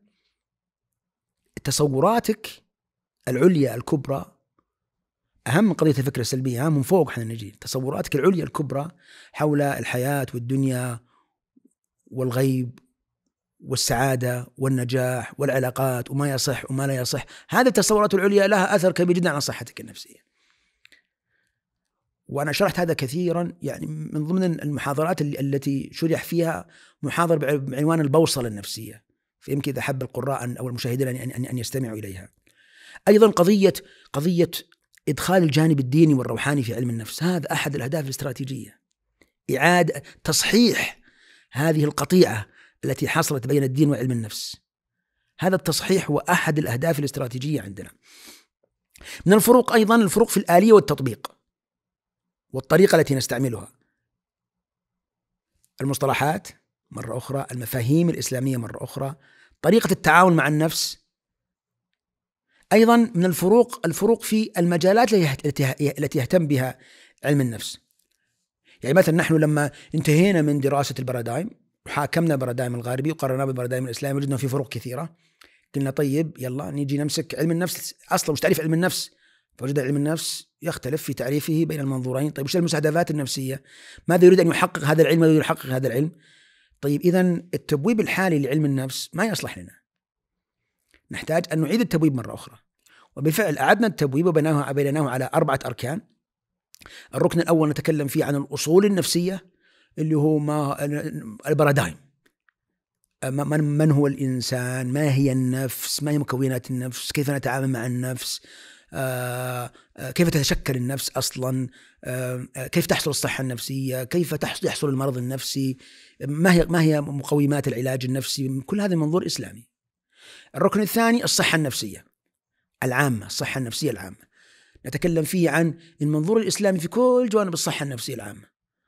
تصوراتك العليا الكبرى أهم من قضية الفكرة السلبية، من فوق احنا نجي. تصوراتك العليا الكبرى حول الحياة والدنيا والغيب والسعادة والنجاح والعلاقات وما يصح وما لا يصح، هذه التصورات العليا لها أثر كبير جدا على صحتك النفسية. وأنا شرحت هذا كثيرا، يعني من ضمن المحاضرات التي شرح فيها محاضرة بعنوان البوصلة النفسية، فيمكن إذا حب القراء أو المشاهدين أن يستمعوا إليها. أيضا قضية إدخال الجانب الديني والروحاني في علم النفس، هذا أحد الأهداف الاستراتيجية، إعادة تصحيح هذه القطيعة التي حصلت بين الدين وعلم النفس. هذا التصحيح هو أحد الأهداف الاستراتيجية عندنا. من الفروق أيضا الفروق في الآلية والتطبيق والطريقة التي نستعملها، المصطلحات مرة أخرى، المفاهيم الإسلامية مرة أخرى، طريقة التعاون مع النفس. أيضا من الفروق في المجالات التي يهتم بها علم النفس. يعني مثلا نحن لما انتهينا من دراسة البارادايم وحاكمنا البارادايم الغربي وقارناه بالبارادايم الإسلامي وجدنا في فروق كثيرة، قلنا طيب يلا نيجي نمسك علم النفس أصلا. مش تعريف علم النفس؟ فوجد علم النفس يختلف في تعريفه بين المنظورين. طيب وش المستهدفات النفسية؟ ماذا يريد أن يحقق هذا العلم؟ ماذا يريد يحقق هذا العلم؟ طيب إذن التبويب الحالي لعلم النفس ما يصلح لنا، نحتاج أن نعيد التبويب مرة أخرى. وبالفعل أعدنا التبويب وبنيناه على 4 أركان. الركن الأول نتكلم فيه عن الأصول النفسية اللي هو البارادايم، من هو الإنسان، ما هي النفس، ما هي مكونات النفس، كيف نتعامل مع النفس، كيف تتشكل النفس أصلا، كيف تحصل الصحة النفسية، كيف يحصل المرض النفسي، ما هي مقومات العلاج النفسي. كل هذا منظور إسلامي. الركن الثاني الصحة النفسية العامة، الصحة النفسية العامة، نتكلم فيه عن المنظور الإسلامي في كل جوانب الصحة النفسية العامة.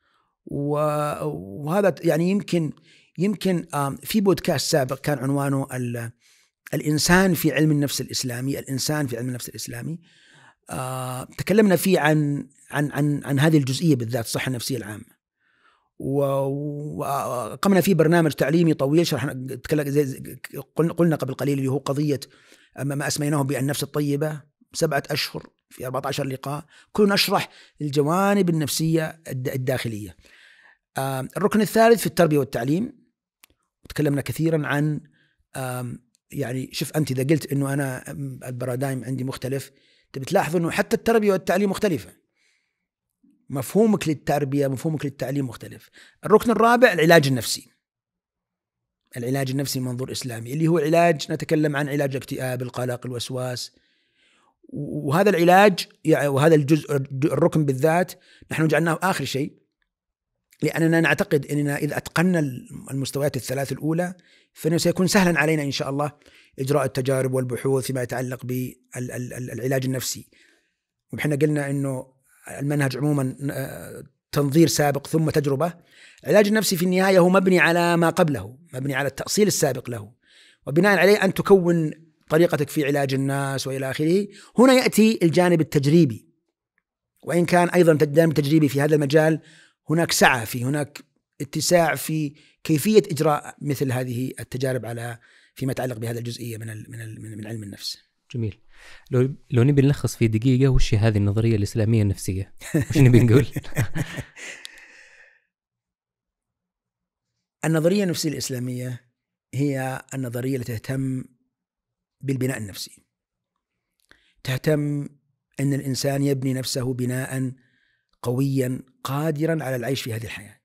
وهذا يعني يمكن في بودكاست سابق كان عنوانه الإنسان في علم النفس الإسلامي، الإنسان في علم النفس الإسلامي. تكلمنا فيه عن هذه الجزئية بالذات، الصحة النفسية العامة، وقمنا فيه برنامج تعليمي طويل شرحنا قلنا قبل قليل اللي هو قضية ما أسميناه بالنفس الطيبة، 7 أشهر في 14 لقاء، كل نشرح الجوانب النفسية الداخلية. الركن الثالث في التربية والتعليم، تكلمنا كثيرا عن يعني شوف أنت إذا قلت إنه أنا البارادايم عندي مختلف، بتلاحظ إنه حتى التربية والتعليم مختلفة، مفهومك للتربية مفهومك للتعليم مختلف. الركن الرابع العلاج النفسي، العلاج النفسي منظور إسلامي اللي هو علاج، نتكلم عن علاج الاكتئاب، القلق، الوسواس. وهذا العلاج يعني وهذا الجزء الركن بالذات نحن جعلناه آخر شيء، لأننا نعتقد أننا إذا أتقنا المستويات الثلاث الأولى فإنه سيكون سهلا علينا إن شاء الله إجراء التجارب والبحوث فيما يتعلق بالعلاج النفسي. وإحنا قلنا أنه المنهج عموما تنظير سابق ثم تجربة. العلاج النفسي في النهاية هو مبني على ما قبله، مبني على التأصيل السابق له، وبناء عليه أن تكون طريقتك في علاج الناس وإلى آخره. هنا يأتي الجانب التجريبي، وإن كان أيضا الجانب التجريبي في هذا المجال هناك سعة فيه، هناك اتساع في كيفية إجراء مثل هذه التجارب على فيما يتعلق بهذا الجزئية من علم النفس. جميل. لو نبي نلخص في دقيقة وش هذه النظرية الإسلامية النفسية، وش نبي نقول؟ النظرية النفسية الإسلامية هي النظرية التي تهتم بالبناء النفسي، تهتم أن الإنسان يبني نفسه بناء قويا قادرا على العيش في هذه الحياة،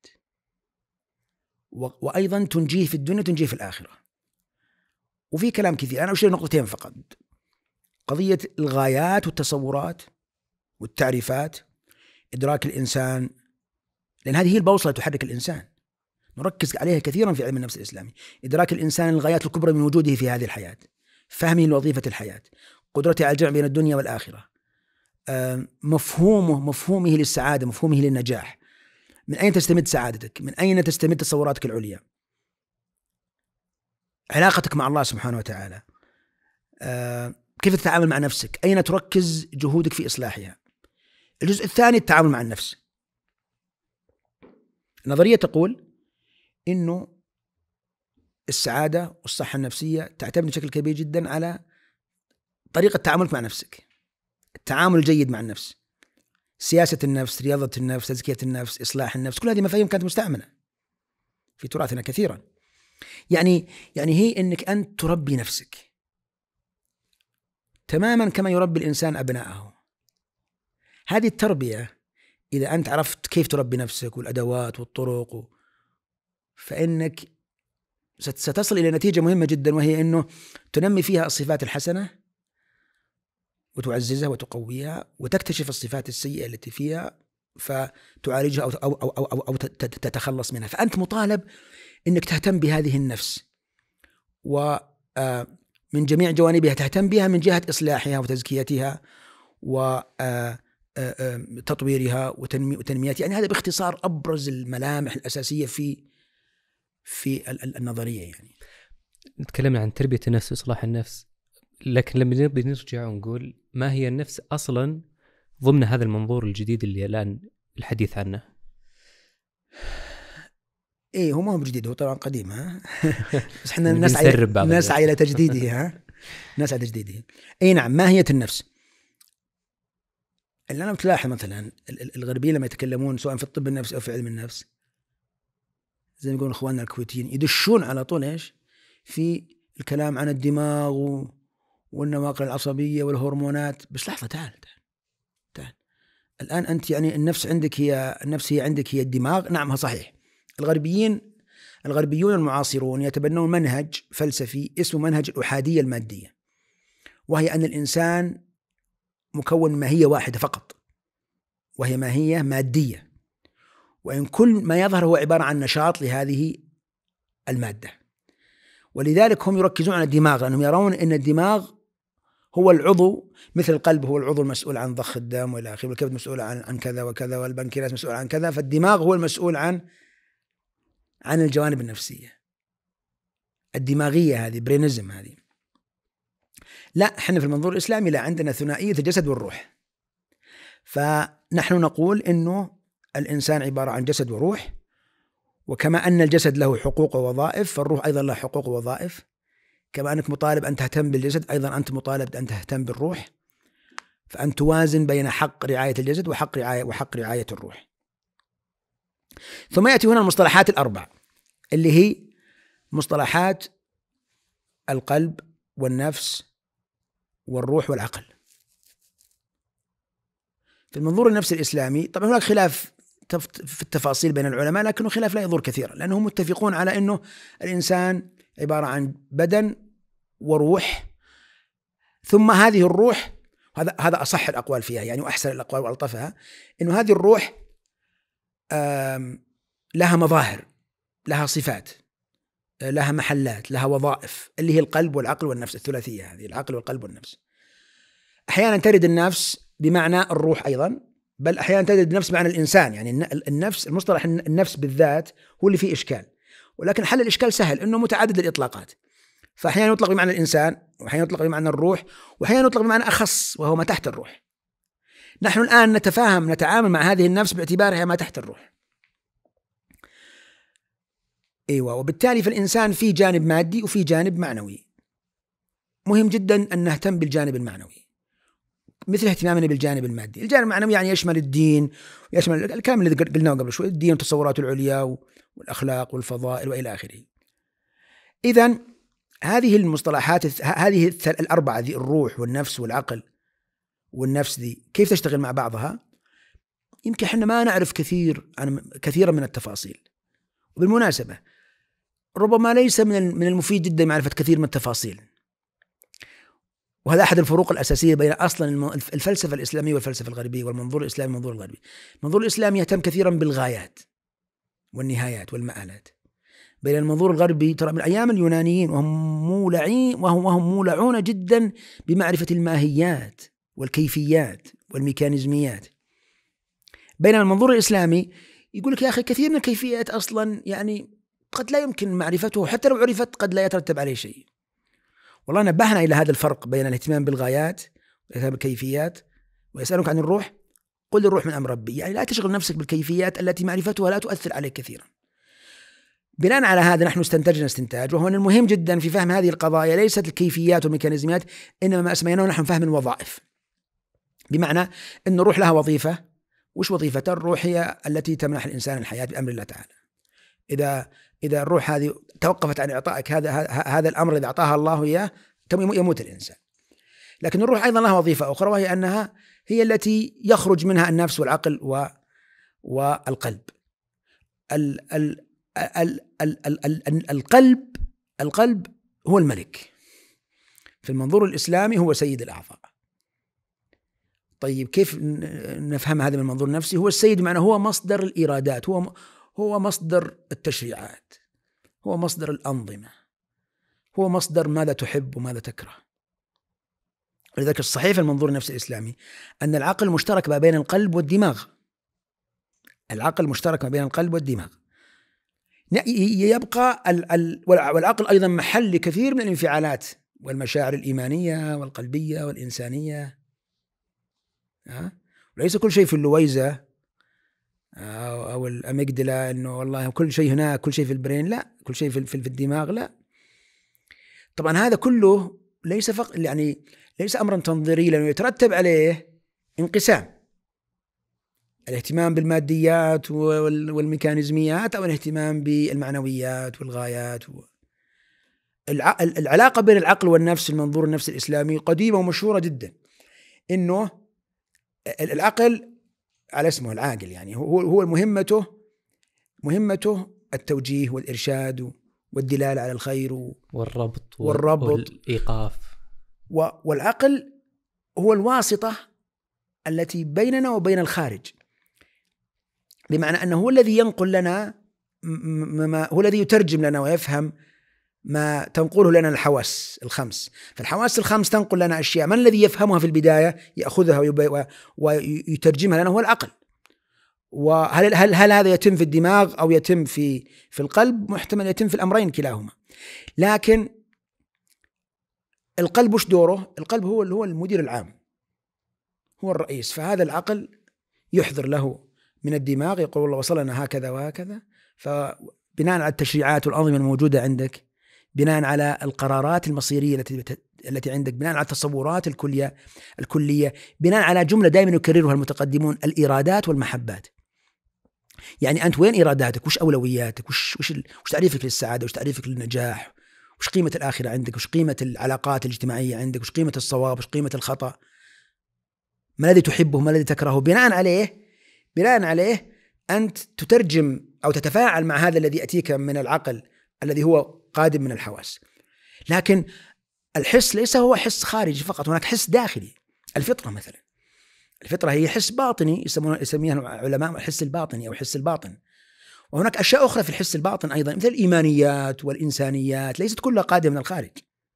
وأيضا تنجيه في الدنيا تنجيه في الآخرة. وفي كلام كثير، أنا أشير نقطتين فقط: قضية الغايات والتصورات والتعريفات، إدراك الإنسان، لأن هذه هي البوصلة تحرك الإنسان، نركز عليها كثيرا في علم النفس الإسلامي. إدراك الإنسان الغايات الكبرى من وجوده في هذه الحياة، فهمه لوظيفة الحياة، قدرته على الجمع بين الدنيا والآخرة، مفهومه للسعادة، مفهومه للنجاح، من أين تستمد سعادتك، من أين تستمد تصوراتك العليا، علاقتك مع الله سبحانه وتعالى، كيف تتعامل مع نفسك، أين تركز جهودك في إصلاحها. الجزء الثاني التعامل مع النفس. النظرية تقول إنه السعادة والصحة النفسية تعتمد بشكل كبير جدا على طريقة تعاملك مع نفسك، التعامل الجيد مع النفس، سياسة النفس، رياضة النفس، تزكية النفس، إصلاح النفس. كل هذه مفاهيم كانت مستعملة في تراثنا كثيرا. يعني هي إنك أنت تربي نفسك تماما كما يربي الإنسان أبنائه. هذه التربية إذا أنت عرفت كيف تربي نفسك والأدوات والطرق فإنك ستصل إلى نتيجة مهمة جدا، وهي أنه تنمي فيها الصفات الحسنة وتعززها وتقويها، وتكتشف الصفات السيئة التي فيها فتعالجها أو تتخلص منها. فأنت مطالب أنك تهتم بهذه النفس ومن جميع جوانبها، تهتم بها من جهة إصلاحها وتزكيتها وتطويرها وتنميتها. يعني هذا باختصار أبرز الملامح الأساسية في النظرية. يعني نتكلم عن تربية النفس وإصلاح النفس، لكن لما نبي نرجع ونقول ما هي النفس أصلا ضمن هذا المنظور الجديد اللي الآن الحديث عنه؟ إيه، هو ما هو جديد، هو طبعا قديم، ها بس إحنا نسعى إلى تجديده، ها نسعى تجديده. أي نعم، ماهية النفس. اللي أنا بتلاحظ مثلا الغربيين لما يتكلمون سواء في الطب النفسي أو في علم النفس، زي ما يقولون إخواننا الكويتيين، يدشون على طول إيش في الكلام عن الدماغ والنواقل العصبية والهرمونات. بس لحظة، تعال الآن أنت يعني النفس هي عندك هي الدماغ. نعم، صحيح. الغربيون المعاصرون يتبنون منهج فلسفي اسمه منهج الأحادية المادية، وهي أن الإنسان مكون ماهية واحدة فقط، وهي ماهية مادية، وإن كل ما يظهر هو عبارة عن نشاط لهذه المادة. ولذلك هم يركزون على الدماغ، لأنهم يرون أن الدماغ هو العضو، مثل القلب هو العضو المسؤول عن ضخ الدم والى آخره، والكبد مسؤول عن كذا وكذا، والبنكرياس مسؤول عن كذا، فالدماغ هو المسؤول عن الجوانب النفسية الدماغية، هذه برينزم هذه. لا، احنا في المنظور الإسلامي لا، عندنا ثنائية الجسد والروح. فنحن نقول إنه الإنسان عبارة عن جسد وروح، وكما أن الجسد له حقوق ووظائف فالروح أيضا له حقوق ووظائف. كما أنك مطالب أن تهتم بالجسد، أيضا أنت مطالب أن تهتم بالروح، فأن توازن بين حق رعاية الجسد وحق رعاية الروح. ثم يأتي هنا المصطلحات الأربع اللي هي مصطلحات القلب والنفس والروح والعقل. في المنظور النفسي الإسلامي طبعا هناك خلاف في التفاصيل بين العلماء، لكنه خلاف لا يضر كثيرا، لأنهم متفقون على أنه الإنسان عبارة عن بدن وروح، ثم هذه الروح، هذا أصح الأقوال فيها يعني وأحسن الأقوال وألطفها، أنه هذه الروح لها مظاهر، لها صفات، لها محلات، لها وظائف، اللي هي القلب والعقل والنفس، الثلاثية هذه، العقل والقلب والنفس. أحيانا ترد النفس بمعنى الروح أيضا، بل أحيانا ترد النفس بمعنى الإنسان. يعني النفس، المصطلح النفس بالذات هو اللي فيه إشكال، ولكن حل الإشكال سهل، إنه متعدد الإطلاقات. فأحيانا يطلق بمعنى الإنسان، وأحيانا يطلق بمعنى الروح، وأحيانا يطلق بمعنى أخص وهو ما تحت الروح. نحن الآن نتعامل مع هذه النفس باعتبارها ما تحت الروح. أيوة. وبالتالي فالإنسان فيه جانب مادي وفيه جانب معنوي. مهم جدا أن نهتم بالجانب المعنوي مثل اهتمامنا بالجانب المادي. الجانب المعنوي يعني يشمل الدين، يشمل الكلام الذي قلناه قبل شوي، الدين وتصوراته العليا والأخلاق والفضائل وإلى آخره. إذن هذه المصطلحات، هذه الأربعة ذي، الروح والنفس والعقل والنفس ذي، كيف تشتغل مع بعضها؟ يمكن احنا ما نعرف كثيرا من التفاصيل. وبالمناسبة ربما ليس من المفيد جدا معرفة كثير من التفاصيل، وهذا أحد الفروق الأساسية بين أصلا الفلسفة الإسلامية والفلسفة الغربية، والمنظور الإسلامي والمنظور الغربي. المنظور الإسلامي يهتم كثيرا بالغايات والنهايات والمآلات، بين المنظور الغربي ترى من أيام اليونانيين وهم مولعون جدا بمعرفة الماهيات والكيفيات والميكانيزميات. بين المنظور الإسلامي يقول لك يا أخي كثير من الكيفيات أصلا يعني قد لا يمكن معرفته، حتى لو عرفت قد لا يترتب عليه شيء. والله نبهنا إلى هذا الفرق بين الاهتمام بالغايات والاهتمام بالكيفيات. ويسألك عن الروح، قل الروح من أمر ربي، يعني لا تشغل نفسك بالكيفيات التي معرفتها لا تؤثر عليك كثيرا. بناء على هذا نحن استنتجنا استنتاج، وهو المهم جدا في فهم هذه القضايا ليست الكيفيات والميكانيزميات، إنما ما أسميناه نحن فهم الوظائف. بمعنى أن الروح لها وظيفة. وش وظيفة الروح؟ هي التي تمنح الإنسان الحياة بأمر الله تعالى. إذا الروح هذه توقفت عن إعطائك هذا الأمر الذي أعطاها الله إياه، يموت الإنسان. لكن الروح أيضا لها وظيفة أخرى، وهي أنها هي التي يخرج منها النفس والعقل والقلب. القلب هو الملك، في المنظور الإسلامي هو سيد الأعضاء. طيب كيف نفهم هذا من المنظور النفسي؟ هو السيد معناه هو مصدر الإرادات، هو مصدر التشريعات، هو مصدر الأنظمة، هو مصدر ماذا تحب وماذا تكره. ولذلك الصحيح في المنظور النفسي الإسلامي أن العقل مشترك ما بين القلب والدماغ. العقل مشترك ما بين القلب والدماغ. يبقى والعقل أيضا محل لكثير من الانفعالات والمشاعر الإيمانية والقلبية والإنسانية. وليس كل شيء في اللويزة أو الأميجدلا إنه والله كل شيء هناك، كل شيء في البرين، لا، كل شيء في الدماغ، لا. طبعا هذا كله ليس يعني ليس أمرا تنظيريا، لأنه يترتب عليه انقسام: الاهتمام بالماديات والميكانيزميات، أو الاهتمام بالمعنويات والغايات. العلاقة بين العقل والنفس، المنظور النفسي الإسلامي، قديمة ومشهورة جدا. إنه العقل على اسمه العاقل، يعني هو مهمته التوجيه والإرشاد والدلالة على الخير والربط والإيقاف. والعقل هو الواسطة التي بيننا وبين الخارج، بمعنى أنه هو الذي ينقل لنا هو الذي يترجم لنا ويفهم ما تنقله لنا الحواس الخمس. فالحواس الخمس تنقل لنا أشياء، من الذي يفهمها في البداية يأخذها ويترجمها لنا؟ هو العقل. وهل هذا يتم في الدماغ أو يتم في القلب؟ محتمل يتم في الأمرين كلاهما. لكن القلب وش دوره؟ القلب هو المدير العام، هو الرئيس. فهذا العقل يحضر له من الدماغ، يقول والله وصلنا هكذا وهكذا. فبناء على التشريعات والأنظمة الموجودة عندك، بناء على القرارات المصيرية التي عندك، بناء على التصورات الكلية، بناء على جملة دائما يكررها المتقدمون: الإرادات والمحبات. يعني أنت وين إراداتك؟ وش أولوياتك؟ وش تعريفك للسعادة؟ وش تعريفك للنجاح؟ وش قيمة الآخرة عندك؟ وش قيمة العلاقات الاجتماعية عندك؟ وش قيمة الصواب؟ وش قيمة الخطأ؟ ما الذي تحبه؟ ما الذي تكرهه؟ بناء عليه أنت تترجم أو تتفاعل مع هذا الذي يأتيك من العقل الذي هو قادم من الحواس. لكن الحس ليس هو حس خارجي فقط، هناك حس داخلي. الفطرة مثلا، الفطرة هي حس باطني يسميها العلماء الحس الباطني أو حس الباطن. وهناك أشياء أخرى في الحس الباطن أيضا مثل الإيمانيات والإنسانيات، ليست كلها قادمة من الخارج.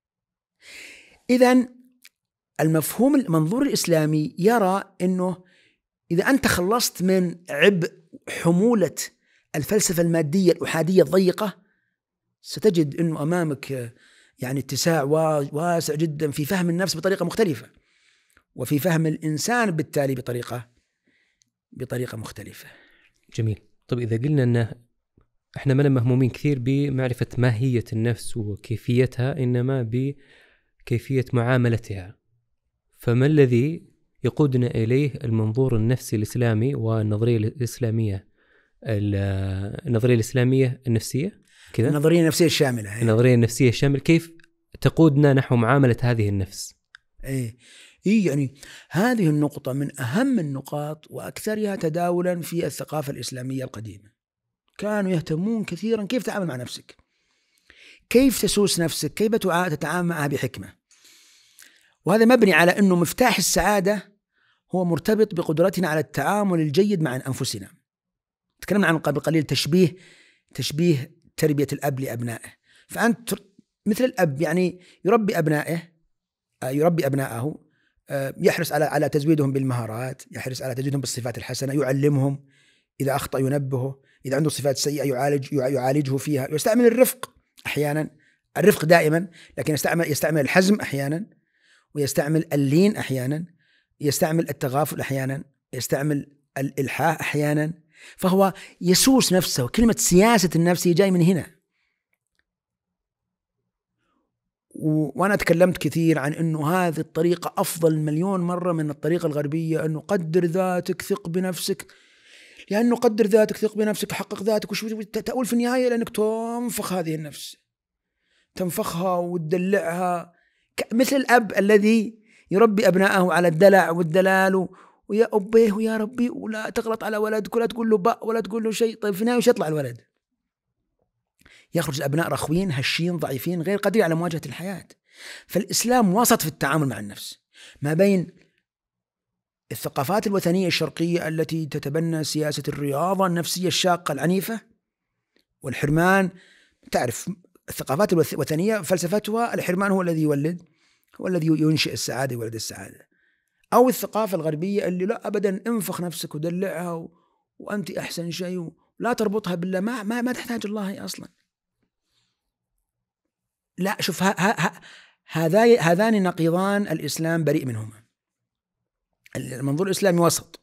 إذن المنظور الإسلامي يرى أنه إذا أنت خلصت من عبء حمولة الفلسفة المادية الأحادية الضيقة، ستجد أنه أمامك يعني اتساع واسع جدا في فهم النفس بطريقة مختلفة، وفي فهم الإنسان بالتالي بطريقة مختلفة. جميل. طب إذا قلنا أنه إحنا ما مهمومين كثير بمعرفة ماهية النفس وكيفيتها، إنما بكيفية معاملتها، فما الذي يقودنا إليه المنظور النفسي الإسلامي والنظرية الإسلامية النفسية كذا؟ النظرية النفسية الشاملة. النظرية النفسية الشاملة كيف تقودنا نحو معاملة هذه النفس؟ يعني هذه النقطة من أهم النقاط وأكثرها تداولا في الثقافة الإسلامية القديمة. كانوا يهتمون كثيرا كيف تتعامل مع نفسك، كيف تسوس نفسك، كيف تتعامل معها بحكمة. وهذا مبني على أنه مفتاح السعادة هو مرتبط بقدرتنا على التعامل الجيد مع أنفسنا. تكلمنا عن قبل قليل تشبيه تربية الأب لأبنائه. فأنت مثل الأب يعني يربي أبنائه، يحرص على تزويدهم بالمهارات، يحرص على تزويدهم بالصفات الحسنة، يعلمهم، إذا أخطأ ينبهه، إذا عنده صفات سيئة يعالجه فيها، يستعمل الرفق أحيانا، الرفق دائما، لكن يستعمل الحزم أحيانا، ويستعمل اللين أحيانا، يستعمل التغافل أحيانا، يستعمل الإلحاح أحيانا. فهو يسوس نفسه. كلمة سياسة النفس جاي من هنا. وأنا تكلمت كثير عن أنه هذه الطريقة أفضل مليون مرة من الطريقة الغربية، أنه قدر ذاتك، ثق بنفسك، لأنه قدر ذاتك، ثق بنفسك، حقق ذاتك، تقول في النهاية لأنك تنفخ هذه النفس، تنفخها وتدلعها، مثل الأب الذي يربي أبنائه على الدلع والدلال، ويا أبيه ويا ربي ولا تغلط على ولدك ولا تقول له باء ولا تقول له شيء. طيب في النهاية وش يطلع الولد؟ يخرج الأبناء رخوين، هشين، ضعيفين، غير قادرين على مواجهة الحياة. فالإسلام وسط في التعامل مع النفس ما بين الثقافات الوثنية الشرقية التي تتبنى سياسة الرياضة النفسية الشاقة العنيفة والحرمان. تعرف الثقافات الوثنية فلسفتها الحرمان هو الذي يولد، هو الذي ينشئ السعادة، يولد السعادة. أو الثقافة الغربية اللي لا أبدا انفخ نفسك ودلعها وأنت أحسن شيء، ولا تربطها بالله، ما تحتاج الله أصلا. لا، شوف، هذان نقيضان الإسلام بريء منهما. المنظور الإسلامي وسط،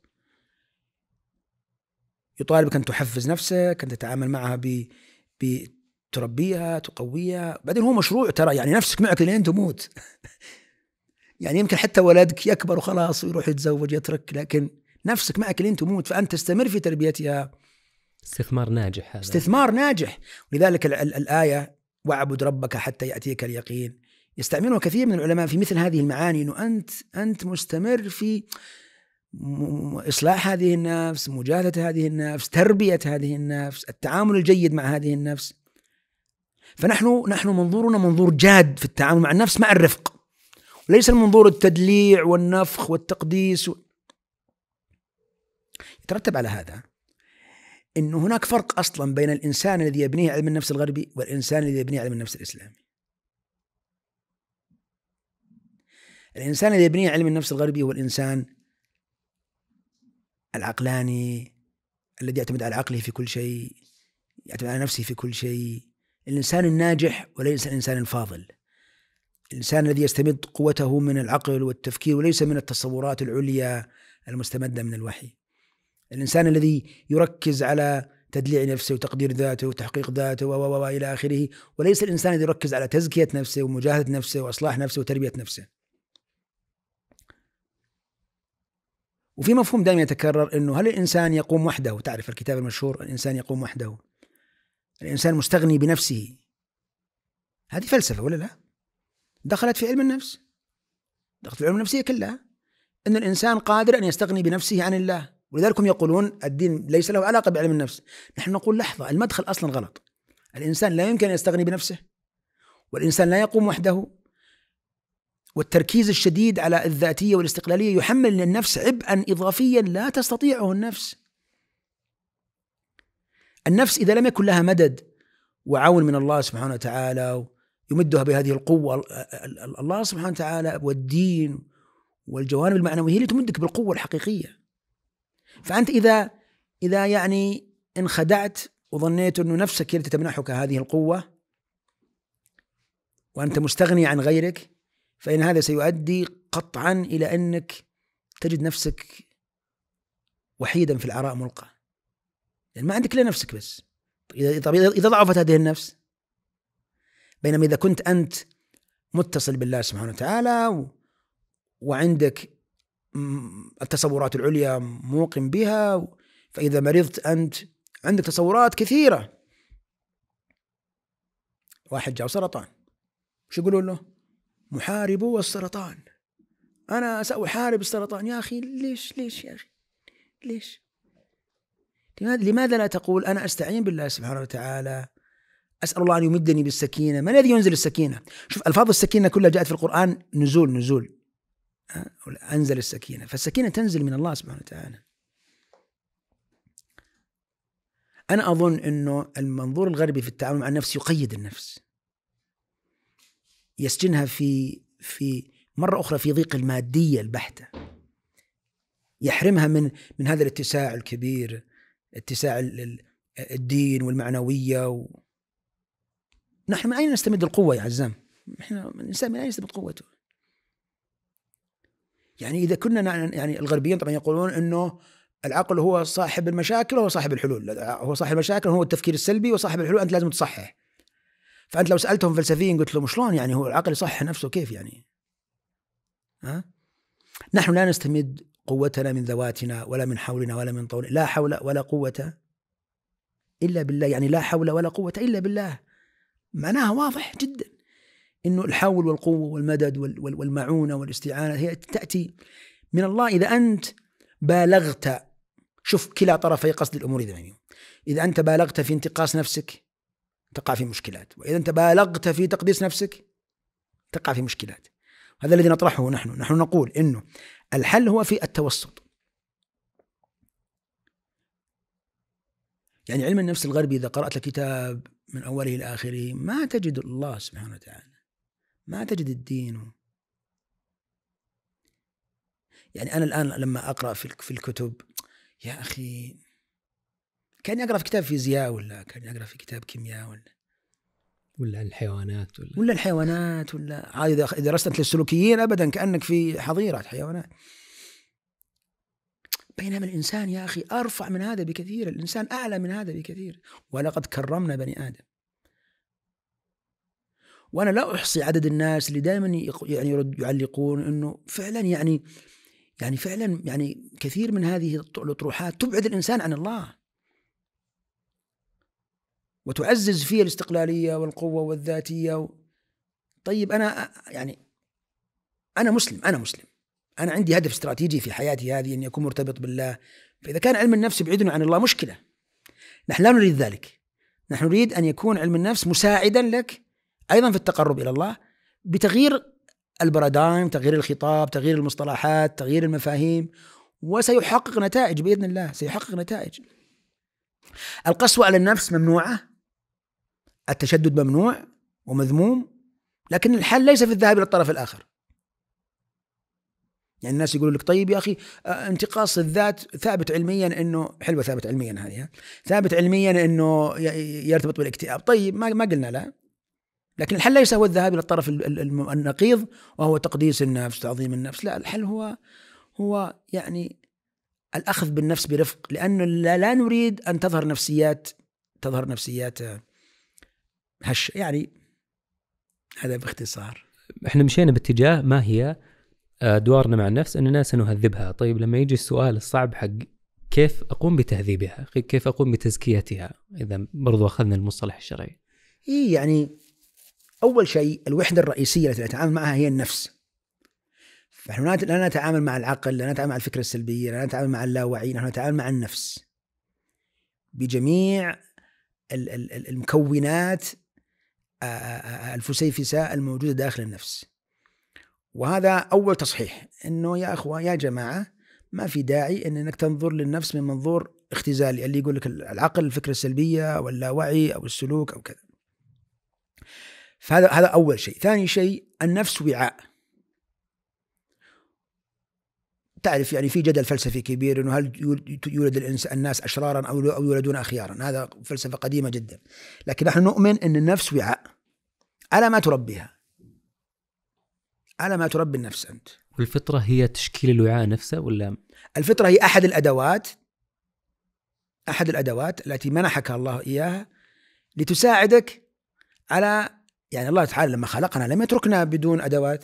يطالبك أن تحفز نفسك، أن تتعامل معها بتربيها، تقويها. بعدين هو مشروع ترى، يعني نفسك معك لين تموت. يعني يمكن حتى ولدك يكبر وخلاص ويروح يتزوج يترك، لكن نفسك معك لين تموت، فأنت تستمر في تربيتها. استثمار ناجح، هذا استثمار ناجح. ولذلك الآية واعبد ربك حتى يأتيك اليقين يستعملها كثير من العلماء في مثل هذه المعاني، أنه أنت مستمر في إصلاح هذه النفس، مجاهدة هذه النفس، تربية هذه النفس، التعامل الجيد مع هذه النفس. فنحن منظورنا منظور جاد في التعامل مع النفس مع الرفق، وليس المنظور التدليع والنفخ والتقديس. يترتب على هذا إنه هناك فرق أصلا بين الإنسان الذي يبنيه علم النفس الغربي والإنسان الذي يبنيه علم النفس الإسلامي. الإنسان الذي يبنيه علم النفس الغربي هو الإنسان العقلاني الذي يعتمد على عقله في كل شيء، يعتمد على نفسه في كل شيء، الإنسان الناجح وليس الإنسان الفاضل، الإنسان الذي يستمد قوته من العقل والتفكير وليس من التصورات العليا المستمدة من الوحي، الإنسان الذي يركز على تدليع نفسه وتقدير ذاته وتحقيق ذاته وإلى آخره، وليس الإنسان الذي يركز على تزكية نفسه ومجاهدة نفسه وإصلاح نفسه وتربية نفسه. وفي مفهوم دائما يتكرر إنه هل الإنسان يقوم وحده؟ تعرف الكتاب المشهور الإنسان يقوم وحده، الإنسان مستغني بنفسه. هذه فلسفة ولا لا؟ دخلت في علم النفس، دخلت في العلوم النفسية كلها، إن الإنسان قادر أن يستغني بنفسه عن الله. ولذلك هم يقولون الدين ليس له علاقة بعلم النفس. نحن نقول لحظة، المدخل أصلا غلط. الإنسان لا يمكن أن يستغني بنفسه، والإنسان لا يقوم وحده، والتركيز الشديد على الذاتية والاستقلالية يحمل للنفس عبئا إضافيا لا تستطيعه النفس. النفس إذا لم يكن لها مدد وعون من الله سبحانه وتعالى يمدها بهذه القوة، الله سبحانه وتعالى والدين والجوانب المعنوية هي اللي تمدك بالقوة الحقيقية. فأنت إذا يعني انخدعت وظنيت أنه نفسك هي اللي تمنحك هذه القوة وأنت مستغني عن غيرك، فإن هذا سيؤدي قطعا إلى أنك تجد نفسك وحيدا في العراء ملقى، يعني ما عندك إلا نفسك بس. إذا ضعفت هذه النفس، بينما إذا كنت أنت متصل بالله سبحانه وتعالى وعندك التصورات العليا موقن بها، فإذا مرضت أنت عندك تصورات كثيرة. واحد جاء سرطان، شو يقولون له؟ محاربو السرطان، أنا سأحارب السرطان. يا أخي ليش يا أخي ليش؟ لماذا لا تقول أنا أستعين بالله سبحانه وتعالى، أسأل الله أن يمدني بالسكينة؟ من الذي ينزل السكينة؟ شوف ألفاظ السكينة كلها جاءت في القرآن نزول، أنزل السكينة، فالسكينة تنزل من الله سبحانه وتعالى. أنا أظن أنه المنظور الغربي في التعامل مع النفس يقيد النفس، يسجنها في مرة أخرى في ضيق المادية البحتة، يحرمها من هذا الاتساع الكبير، اتساع الدين والمعنوية. نحن من أين نستمد القوة يا عزام؟ إحنا الإنسان من أين يستمد قوته؟ يعني إذا كنا يعني الغربيين طبعا يقولون إنه العقل هو صاحب المشاكل وهو صاحب الحلول، هو صاحب المشاكل هو التفكير السلبي، وصاحب الحلول أنت لازم تصحح. فأنت لو سألتهم فلسفيين قلت لهم شلون يعني هو العقل يصحح نفسه كيف يعني؟ نحن لا نستمد قوتنا من ذواتنا ولا من حولنا ولا من طولنا، لا حول ولا قوة إلا بالله. يعني لا حول ولا قوة إلا بالله معناها واضح جدا، إنه الحول والقوة والمدد والمعونة والاستعانة هي تأتي من الله. إذا أنت بالغت، شوف كلا طرفي قصد الأمور، إذا أنت بالغت في انتقاص نفسك تقع في مشكلات، وإذا أنت بالغت في تقديس نفسك تقع في مشكلات. هذا الذي نطرحه نحن نقول إنه الحل هو في التوسط. يعني علم النفس الغربي إذا قرأت الكتاب من أوله إلى آخره ما تجد الله سبحانه وتعالى، ما تجد الدين. يعني أنا الآن لما أقرأ في الكتب يا أخي كان أقرأ في كتاب فيزياء، ولا كان أقرأ في كتاب كيمياء، ولا الحيوانات ولا الحيوانات، ولا عادي إذا درست للسلوكيين أبدا كأنك في حظيرة حيوانات. بينما الإنسان يا أخي أرفع من هذا بكثير، الإنسان أعلى من هذا بكثير، ولقد كرمنا بني آدم. وأنا لا أحصي عدد الناس اللي دائما يعني يعلقون إنه فعلا يعني فعلا يعني كثير من هذه الأطروحات تبعد الإنسان عن الله وتعزز فيه الاستقلالية والقوة والذاتية. طيب أنا مسلم، أنا عندي هدف استراتيجي في حياتي هذه أن يكون مرتبط بالله. فإذا كان علم النفس يبعدنا عن الله مشكلة. نحن لا نريد ذلك، نحن نريد أن يكون علم النفس مساعدا لك أيضا في التقرب إلى الله بتغيير البرادايم، تغيير الخطاب، تغيير المصطلحات، تغيير المفاهيم، وسيحقق نتائج بإذن الله، سيحقق نتائج. القسوة على النفس ممنوعة، التشدد ممنوع ومذموم، لكن الحل ليس في الذهاب إلى الطرف الآخر. يعني الناس يقولوا لك طيب يا أخي انتقاص الذات ثابت علميا إنه حلوة، ثابت علميا هذه، ثابت علميا إنه يرتبط بالاكتئاب. طيب ما قلنا لا، لكن الحل ليس هو الذهاب إلى الطرف النقيض وهو تقديس النفس، تعظيم النفس. لا، الحل هو يعني الأخذ بالنفس برفق، لأنه لا نريد أن تظهر نفسيات هش. يعني هذا باختصار. احنا مشينا باتجاه ما هي أدوارنا مع النفس، أننا سنهذبها. طيب لما يجي السؤال الصعب حق كيف أقوم بتهذيبها، كيف أقوم بتزكيتها، إذا برضو أخذنا المصطلح الشرعي. يعني أول شيء الوحدة الرئيسية التي نتعامل معها هي النفس. فنحن لا نتعامل مع العقل، لا نتعامل مع الفكرة السلبية، لا نتعامل مع اللاوعي، نحن نتعامل مع النفس بجميع المكونات الفسيفساء الموجودة داخل النفس. وهذا أول تصحيح، إنه يا أخوة يا جماعة ما في داعي انك تنظر للنفس من منظور اختزالي اللي يقول لك العقل، الفكرة السلبية او اللاوعي او السلوك او كذا. فهذا اول شيء. ثاني شيء، النفس وعاء. تعرف يعني في جدل فلسفي كبير انه هل يولد الناس اشرارا او يولدون اخيارا، هذا فلسفة قديمة جدا، لكن نحن نؤمن ان النفس وعاء على ما تربيها، على ما تربي النفس أنت. والفطرة هي تشكيل الوعاء نفسه ولا؟ الفطرة هي أحد الأدوات التي منحك الله إياها لتساعدك على، يعني الله تعالى لما خلقنا لم يتركنا بدون أدوات،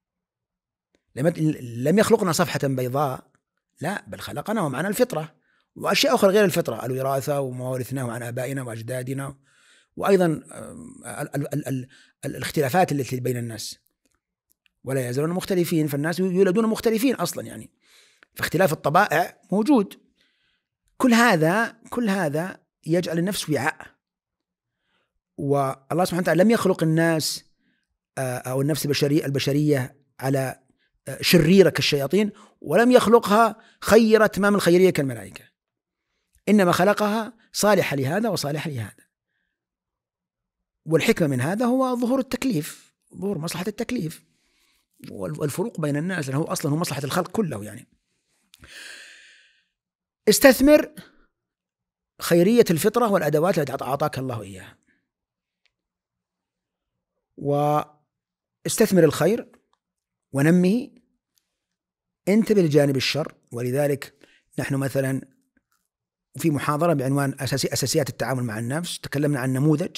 لم يخلقنا صفحة بيضاء، لا، بل خلقنا ومعنا الفطرة وأشياء أخرى غير الفطرة، الوراثة وما ورثناه عن آبائنا وأجدادنا، وأيضا الاختلافات التي بين الناس، ولا يزالون مختلفين، فالناس يولدون مختلفين أصلا يعني، فاختلاف الطبائع موجود. كل هذا يجعل النفس وعاء. والله سبحانه وتعالى لم يخلق الناس أو النفس البشرية على شريرة كالشياطين، ولم يخلقها خيرة تمام الخيرية كالملائكة، إنما خلقها صالحة لهذا وصالحة لهذا. والحكمة من هذا هو ظهور التكليف، ظهور مصلحة التكليف والفروق بين الناس، لأنه أصلا هو مصلحة الخلق كله يعني. استثمر خيرية الفطرة والأدوات التي أعطاك الله إياها، واستثمر الخير ونمه، انتبه لجانب الشر. ولذلك نحن مثلا في محاضرة بعنوان أساسيات التعامل مع النفس تكلمنا عن نموذج،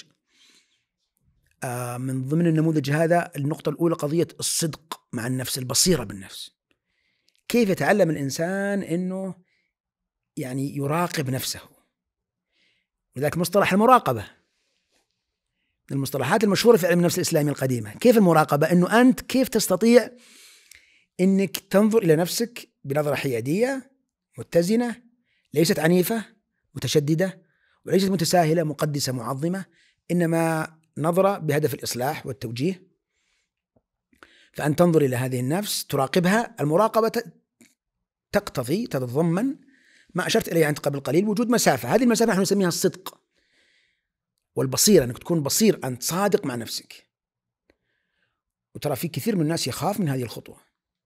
من ضمن النموذج هذا النقطة الأولى قضية الصدق مع النفس، البصيرة بالنفس. كيف يتعلم الإنسان أنه يعني يراقب نفسه، وذلك مصطلح المراقبة من المصطلحات المشهورة في علم النفس الإسلامي القديمة. كيف المراقبة؟ أنه أنت كيف تستطيع أنك تنظر إلى نفسك بنظرة حيادية متزنة، ليست عنيفة متشددة، وليست متساهلة مقدسة معظمة، إنما نظرة بهدف الإصلاح والتوجيه. فأن تنظر إلى هذه النفس تراقبها. المراقبة تقتضي تتضمن ما أشرت إليه أنت قبل قليل، وجود مسافة. هذه المسافة نحن نسميها الصدق والبصيرة، أنك تكون بصير، أنت صادق مع نفسك. وترى في كثير من الناس يخاف من هذه الخطوة.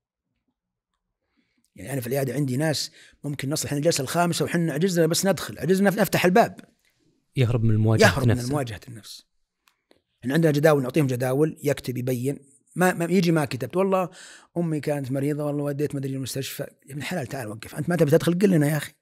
يعني أنا في العيادة عندي ناس ممكن نصل حين الجلسة الخامسة وحنا عجزنا بس ندخل، عجزنا نفتح الباب، يهرب من مواجهة النفس. إن عندنا جداول، نعطيهم جداول يكتب يبين، ما يجي ما كتبت والله أمي كانت مريضة، والله وديت مدري المستشفى. يا ابن الحلال تعال وقف، أنت ما تبي تدخل قل لنا يا أخي.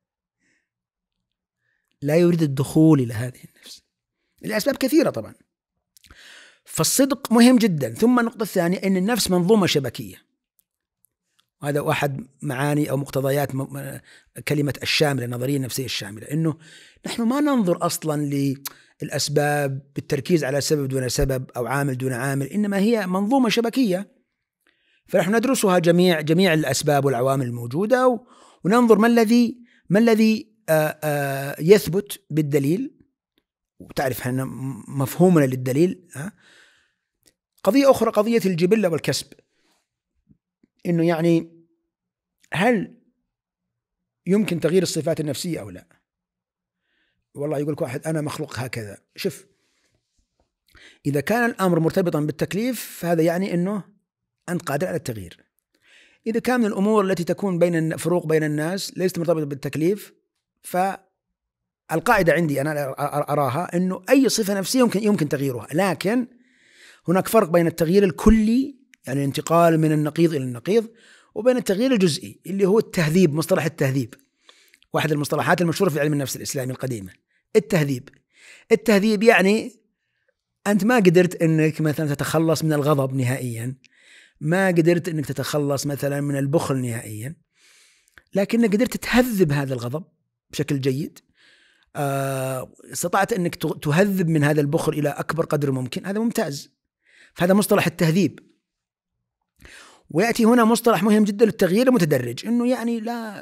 لا يريد الدخول إلى هذه النفس لأسباب كثيرة طبعا. فالصدق مهم جدا. ثم النقطة الثانية أن النفس منظومة شبكية، وهذا واحد معاني أو مقتضيات كلمة الشاملة، النظرية النفسية الشاملة، أنه نحن ما ننظر أصلا للأسباب بالتركيز على سبب دون سبب أو عامل دون عامل، إنما هي منظومة شبكية. فنحن ندرسها جميع الأسباب والعوامل الموجودة، وننظر ما الذي يثبت بالدليل. وتعرف أن مفهومنا للدليل. قضية أخرى قضية الجبلة والكسب، إنه يعني هل يمكن تغيير الصفات النفسية أو لا؟ والله يقول لك واحد أنا مخلوق هكذا. شوف، إذا كان الأمر مرتبطا بالتكليف فهذا يعني أنه أنت قادر على التغيير. إذا كان من الأمور التي تكون بين فروق بين الناس ليست مرتبطة بالتكليف، فالقاعدة عندي أنا أراها أنه أي صفة نفسية يمكن تغييرها، لكن هناك فرق بين التغيير الكلي، يعني الانتقال من النقيض إلى النقيض، وبين التغيير الجزئي اللي هو التهذيب. مصطلح التهذيب واحد المصطلحات المشهورة في علم النفس الإسلامي القديمة. التهذيب يعني أنت ما قدرت أنك مثلا تتخلص من الغضب نهائيا، ما قدرت أنك تتخلص مثلا من البخل نهائيا، لكنك قدرت تهذب هذا الغضب بشكل جيد. استطعت أنك تهذب من هذا البخل إلى أكبر قدر ممكن، هذا ممتاز. فهذا مصطلح التهذيب. ويأتي هنا مصطلح مهم جدا للتغيير المتدرج، إنه يعني لا،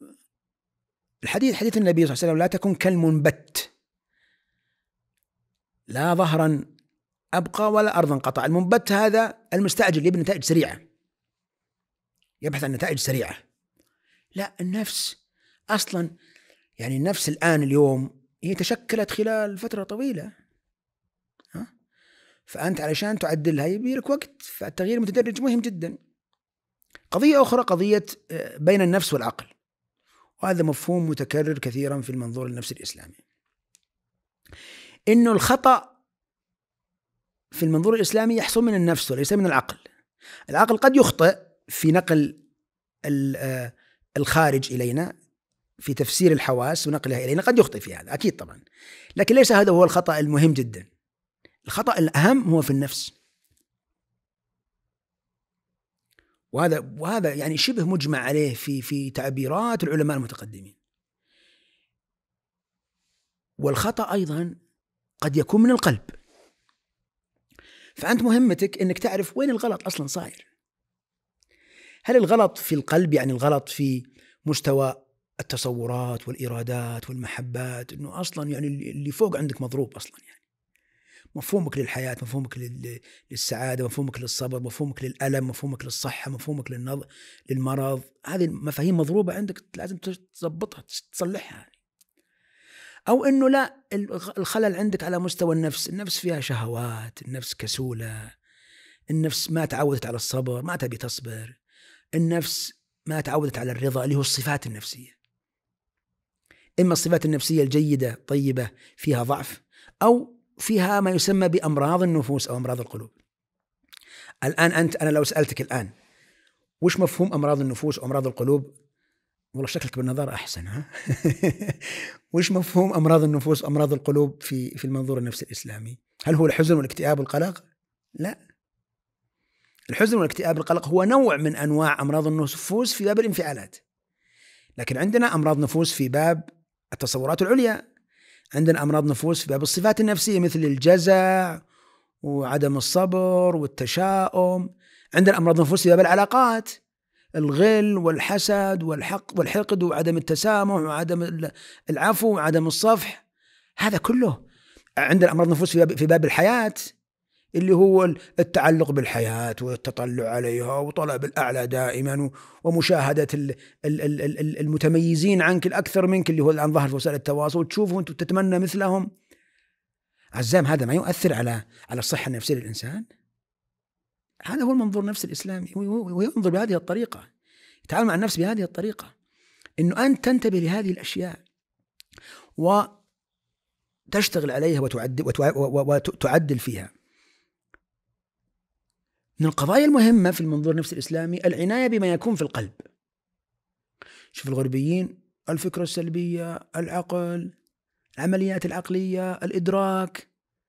حديث النبي صلى الله عليه وسلم لا تكن كالمنبت، لا ظهرا أبقى ولا أرضا قطع. المنبت هذا المستعجل يبني نتائج سريعة، يبحث عن نتائج سريعة، لا، النفس أصلا يعني النفس الآن اليوم هي تشكلت خلال فترة طويلة، فأنت علشان تعدلها يبي لك وقت، فالتغيير المتدرج مهم جدا. قضية أخرى قضية بين النفس والعقل، وهذا مفهوم متكرر كثيرا في المنظور النفسي الإسلامي، إنه الخطأ في المنظور الإسلامي يحصل من النفس وليس من العقل. العقل قد يخطئ في نقل الخارج إلينا، في تفسير الحواس ونقلها إلينا قد يخطئ في هذا أكيد طبعا، لكن ليس هذا هو الخطأ المهم جدا. الخطأ الأهم هو في النفس، وهذا يعني شبه مجمع عليه في تعبيرات العلماء المتقدمين. والخطأ أيضا قد يكون من القلب، فأنت مهمتك أنك تعرف وين الغلط أصلا صاير. هل الغلط في القلب، يعني الغلط في مستوى التصورات والإرادات والمحبات، أنه أصلا يعني اللي فوق عندك مضروب أصلا، يعني مفهومك للحياة، مفهومك للسعادة، مفهومك للصبر، مفهومك للألم، مفهومك للصحة، مفهومك للمرض، هذه المفاهيم مضروبة عندك، لازم تضبطها تصلحها. أو أنه لا، الخلل عندك على مستوى النفس فيها شهوات، النفس كسولة، النفس ما تعودت على الصبر، ما تبي تصبر، النفس ما تعودت على الرضا اللي هو الصفات النفسية. إما الصفات النفسية الجيدة طيبة فيها ضعف، أو فيها ما يسمى بأمراض النفوس أو أمراض القلوب. الآن أنا لو سألتك الآن وش مفهوم أمراض النفوس وأمراض القلوب، والله شكلك بالنظر أحسن، ها؟ وش مفهوم أمراض النفوس وأمراض القلوب في المنظور النفسي الإسلامي؟ هل هو الحزن والاكتئاب والقلق؟ لا، الحزن والاكتئاب والقلق هو نوع من أنواع أمراض النفوس في باب الانفعالات، لكن عندنا أمراض نفوس في باب التصورات العليا، عندنا أمراض نفوس في باب الصفات النفسية مثل الجزع وعدم الصبر والتشاؤم، عندنا أمراض نفوس في باب العلاقات، الغل والحسد والحقد وعدم التسامح وعدم العفو وعدم الصفح، هذا كله. عندنا أمراض نفوس في باب الحياة، اللي هو التعلق بالحياة والتطلع عليها وطلب الأعلى دائما ومشاهدة المتميزين عنك الأكثر منك، اللي هو الآن ظهر في وسائل التواصل، وتشوفه وانت تتمنى مثلهم. عزام، هذا ما يؤثر على الصحة النفسية للإنسان. هذا هو المنظور النفسي الإسلامي، وينظر بهذه الطريقة، يتعامل مع النفس بهذه الطريقة، إنه أنت تنتبه لهذه الأشياء وتشتغل عليها وتعدل فيها. من القضايا المهمة في المنظور النفسي الإسلامي العناية بما يكون في القلب. شوف الغربيين، الفكرة السلبية، العقل، العمليات العقلية، الإدراك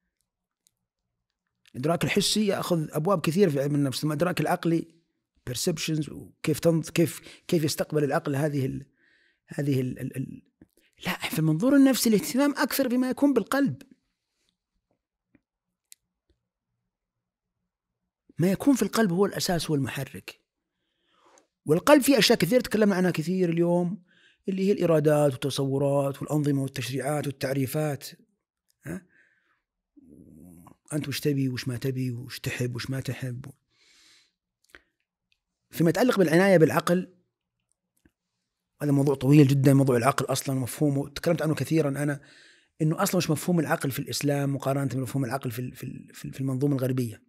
الحسي يأخذ أبواب كثير في علم النفس، ثم الإدراك العقلي perceptions، وكيف كيف يستقبل العقل هذه لا، في المنظور النفسي الاهتمام أكثر بما يكون بالقلب. ما يكون في القلب هو الأساس، هو المحرك. والقلب فيه أشياء كثير تكلمنا عنها كثير اليوم، اللي هي الإرادات والتصورات والأنظمة والتشريعات والتعريفات. أنت وش تبي وش ما تبي، وش تحب وش ما تحب. فيما يتعلق بالعناية بالعقل، هذا موضوع طويل جدا. موضوع العقل أصلا مفهومه تكلمت عنه كثيرا أنا، إنه أصلا مش مفهوم العقل في الإسلام مقارنة بمفهوم العقل في المنظومة الغربية.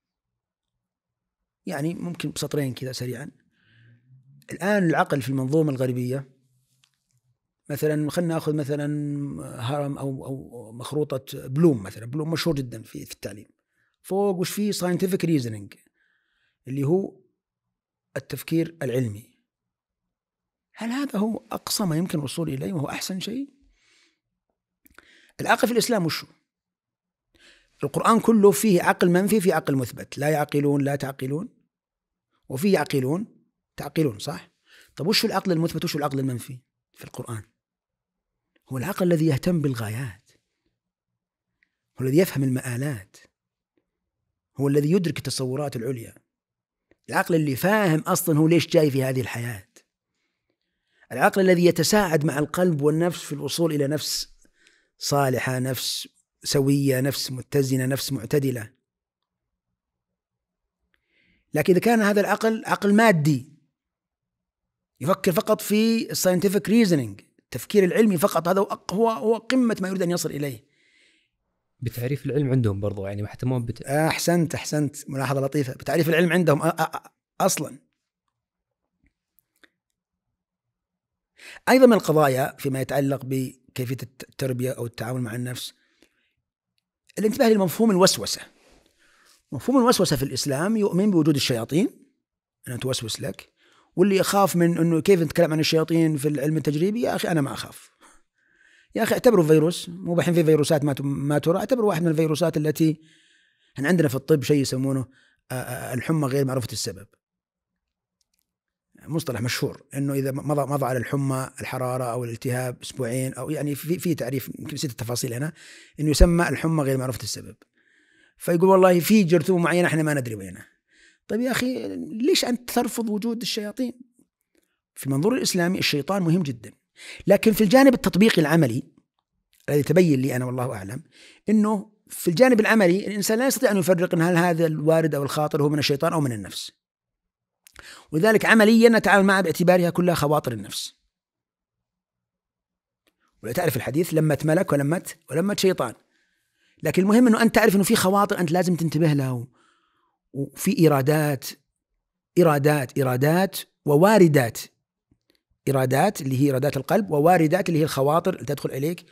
يعني ممكن بسطرين كذا سريعا. الآن العقل في المنظومة الغربية مثلا، خلنا نأخذ مثلا هرم أو مخروطة بلوم مثلا. بلوم مشهور جدا في التعليم. فوق وش فيه scientific reasoning، اللي هو التفكير العلمي. هل هذا هو أقصى ما يمكن الوصول إليه وهو أحسن شيء؟ العقل في الإسلام وشو؟ القرآن كله فيه عقل منفي، فيه عقل مثبت. لا يعقلون لا تعقلون، وفيه يعقلون تعقلون، صح؟ طب وشو العقل المثبت وشو العقل المنفي في القرآن؟ هو العقل الذي يهتم بالغايات، هو الذي يفهم المآلات، هو الذي يدرك التصورات العليا. العقل اللي فاهم أصلا هو ليش جاي في هذه الحياة. العقل الذي يتساعد مع القلب والنفس في الوصول إلى نفس صالحة، نفس سوية، نفس متزنة، نفس معتدلة. لكن إذا كان هذا العقل عقل مادي يفكر فقط في scientific reasoning، التفكير العلمي فقط. هذا هو قمة ما يريد أن يصل إليه. بتعريف العلم عندهم برضو يعني حتى مو أحسنت، ملاحظة لطيفة. بتعريف العلم عندهم أصلا. أيضا من القضايا فيما يتعلق بكيفية التربية أو التعامل مع النفس الانتباه لمفهوم الوسوسة. مفهوم الوسوسة في الإسلام يؤمن بوجود الشياطين أنها توسوس لك، واللي يخاف من أنه كيف نتكلم عن الشياطين في العلم التجريبي، يا أخي أنا ما أخاف. يا أخي اعتبره فيروس، مو بحين في فيروسات ما ترى، اعتبره واحد من الفيروسات التي عندنا في الطب شيء يسمونه الحمى غير معروفة السبب، مصطلح مشهور انه اذا مضى على الحمى الحراره او الالتهاب اسبوعين، او يعني في تعريف يمكن نسيت التفاصيل هنا، انه يسمى الحمى غير معروفه السبب. فيقول والله في جرثومه معينه احنا ما ندري وينها. طيب يا اخي ليش انت ترفض وجود الشياطين؟ في المنظور الاسلامي الشيطان مهم جدا، لكن في الجانب التطبيقي العملي الذي تبين لي انا والله اعلم انه في الجانب العملي الانسان لا يستطيع ان يفرق ان هل هذا الوارد او الخاطر هو من الشيطان او من النفس، ولذلك عمليا نتعامل معها باعتبارها كلها خواطر النفس. ولا تعرف الحديث لمت ملك ولمت شيطان، لكن المهم أنه أنت تعرف أنه في خواطر أنت لازم تنتبه لها، وفي إرادات وواردات. إرادات اللي هي إرادات القلب، وواردات اللي هي الخواطر اللي تدخل إليك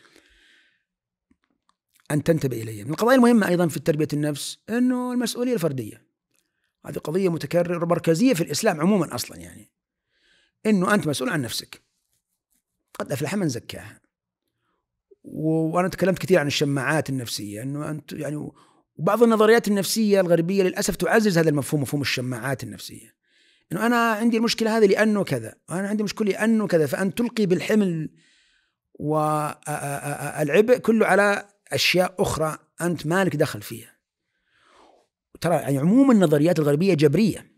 أن تنتبه إليها. من القضايا المهمة أيضا في تربية النفس أنه المسؤولية الفردية، هذه قضية متكررة مركزية في الإسلام عموما أصلا، يعني أنه أنت مسؤول عن نفسك، قد أفلح من زكاها. وأنا تكلمت كثير عن الشماعات النفسية، أنه أنت يعني وبعض النظريات النفسية الغربية للأسف تعزز هذا المفهوم، مفهوم الشماعات النفسية، أنه أنا عندي المشكلة هذه لأنه كذا، وأنا عندي مشكلة لأنه كذا، فأنت تلقي بالحمل والعبء كله على أشياء أخرى أنت مالك دخل فيها. ترى يعني عموم النظريات الغربية جبرية.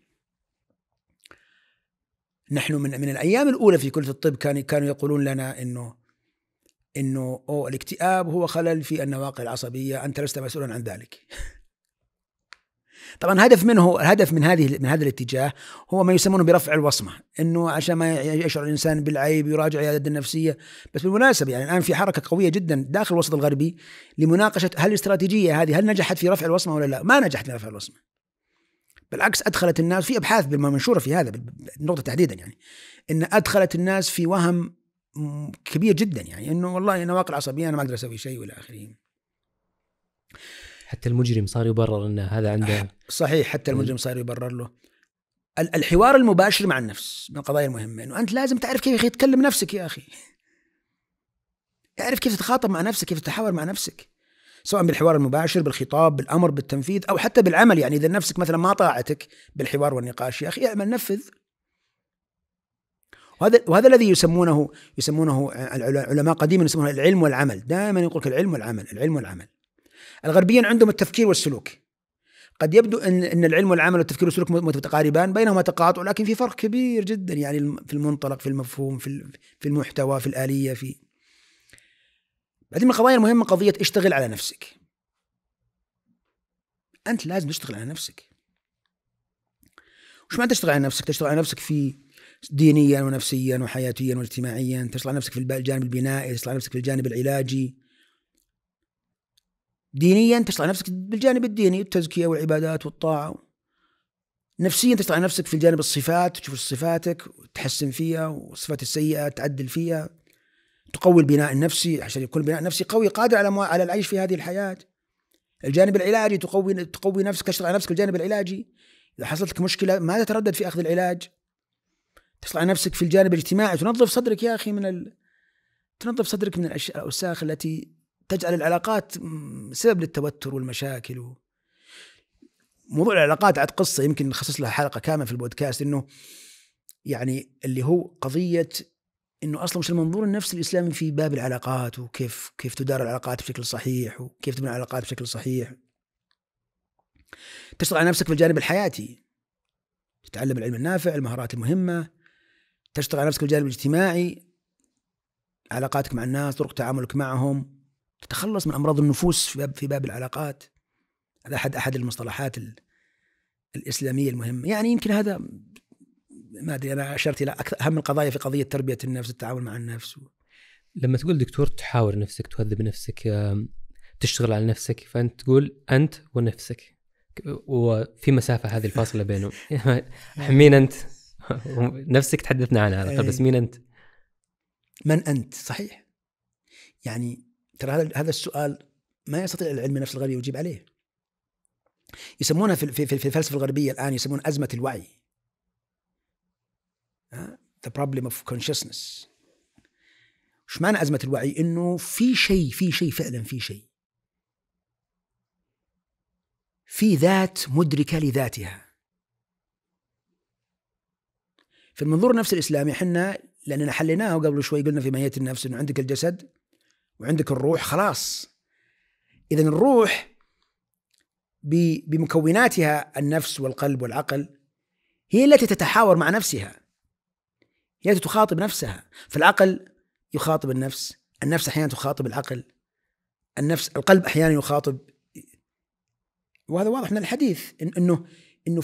نحن من الأيام الأولى في كلية الطب كانوا يقولون لنا إنه الاكتئاب هو خلل في النواقل العصبية، أنت لست مسؤولا عن ذلك. طبعا الهدف من هذا الاتجاه هو ما يسمونه برفع الوصمة، إنه عشان ما يشعر الإنسان بالعيب يراجع عيادة النفسية. بس بالمناسبة يعني الآن في حركة قوية جدا داخل الوسط الغربي لمناقشة هل الاستراتيجية هذه هل نجحت في رفع الوصمة ولا لا. ما نجحت في رفع الوصمة، بالعكس أدخلت الناس في أبحاث منشورة في هذا النقطة تحديدا، يعني إن أدخلت الناس في وهم كبير جدا، يعني إنه والله نواقل عصبية أنا ما أقدر أسوي شيء ولا آخره. حتى المجرم صار يبرر أن هذا عنده صحيح، حتى المجرم صار يبرر له. الحوار المباشر مع النفس من القضايا المهمة، إنه أنت لازم تعرف كيف تكلم نفسك يا أخي، اعرف كيف تتخاطب مع نفسك، كيف تتحاور مع نفسك، سواء بالحوار المباشر، بالخطاب، بالأمر، بالتنفيذ، أو حتى بالعمل. يعني إذا نفسك مثلا ما طاعتك بالحوار والنقاش، يا أخي اعمل، نفذ. وهذا الذي يسمونه العلماء قديما يسمونه العلم والعمل. دائما يقولك العلم والعمل. الغربيين عندهم التفكير والسلوك. قد يبدو ان العلم والعمل والتفكير والسلوك متقاربان، بينهما تقاطع، لكن في فرق كبير جدا، يعني في المنطلق، في المفهوم، في المحتوى، في الآلية. بعدين من القضايا المهمة قضية اشتغل على نفسك. أنت لازم تشتغل على نفسك. وش معنى تشتغل على نفسك؟ تشتغل على نفسك في دينيا ونفسيا وحياتيا واجتماعيا، تشتغل على نفسك في الجانب البنائي، تشتغل على نفسك في الجانب العلاجي. دينيا تشتغل على نفسك بالجانب الديني، التزكية والعبادات والطاعة. نفسيا تشتغل على نفسك في الجانب الصفات، تشوف صفاتك وتحسن فيها، والصفات السيئة تعدل فيها، تقوي البناء النفسي عشان يكون البناء النفسي قوي قادر على العيش في هذه الحياة. الجانب العلاجي تقوي نفسك، تشتغل على نفسك الجانب العلاجي، إذا حصلت لك مشكلة ما تتردد في أخذ العلاج. تشتغل على نفسك في الجانب الاجتماعي، تنظف صدرك يا أخي تنظف صدرك من الأشياء الأوساخ التي تجعل العلاقات سبب للتوتر والمشاكل. موضوع العلاقات عاد قصة يمكن نخصص لها حلقة كاملة في البودكاست، إنه يعني اللي هو قضية إنه أصلا مش المنظور النفسي الإسلامي في باب العلاقات، وكيف تدار العلاقات بشكل صحيح، وكيف تبني العلاقات بشكل صحيح. تشتغل على نفسك في الجانب الحياتي، تتعلم العلم النافع، المهارات المهمة. تشتغل على نفسك في الجانب الاجتماعي، علاقاتك مع الناس، طرق تعاملك معهم، تتخلص من أمراض النفوس في باب العلاقات. هذا أحد المصطلحات الإسلامية المهمة. يعني يمكن هذا ما أدري، أنا أشرت إلى أهم القضايا في قضية تربية النفس، التعامل مع النفس. لما تقول دكتور تحاور نفسك، تهذب نفسك، تشتغل على نفسك، فأنت تقول أنت ونفسك، وفي مسافة هذه الفاصلة بينهم. مين أنت؟ نفسك تحدثنا عنها على الأقل، بس مين أنت؟ من أنت؟ صحيح. يعني ترى هذا السؤال ما يستطيع العلم النفس الغربي يجيب عليه. يسمونها في الفلسفة الغربية الآن يسمون أزمة الوعي. The problem of consciousness. وش معنى أزمة الوعي؟ إنه في شيء فعلا، في ذات مدركة لذاتها. في المنظور النفسي الإسلامي حنا لأننا حليناه قبل شوي، قلنا في ماهية النفس إنه عندك الجسد وعندك الروح، خلاص. إذن الروح بمكوناتها النفس والقلب والعقل هي التي تتحاور مع نفسها، هي التي تخاطب نفسها. فالعقل يخاطب النفس أحيانا تخاطب العقل، القلب أحيانا يخاطب. وهذا واضح من الحديث إنه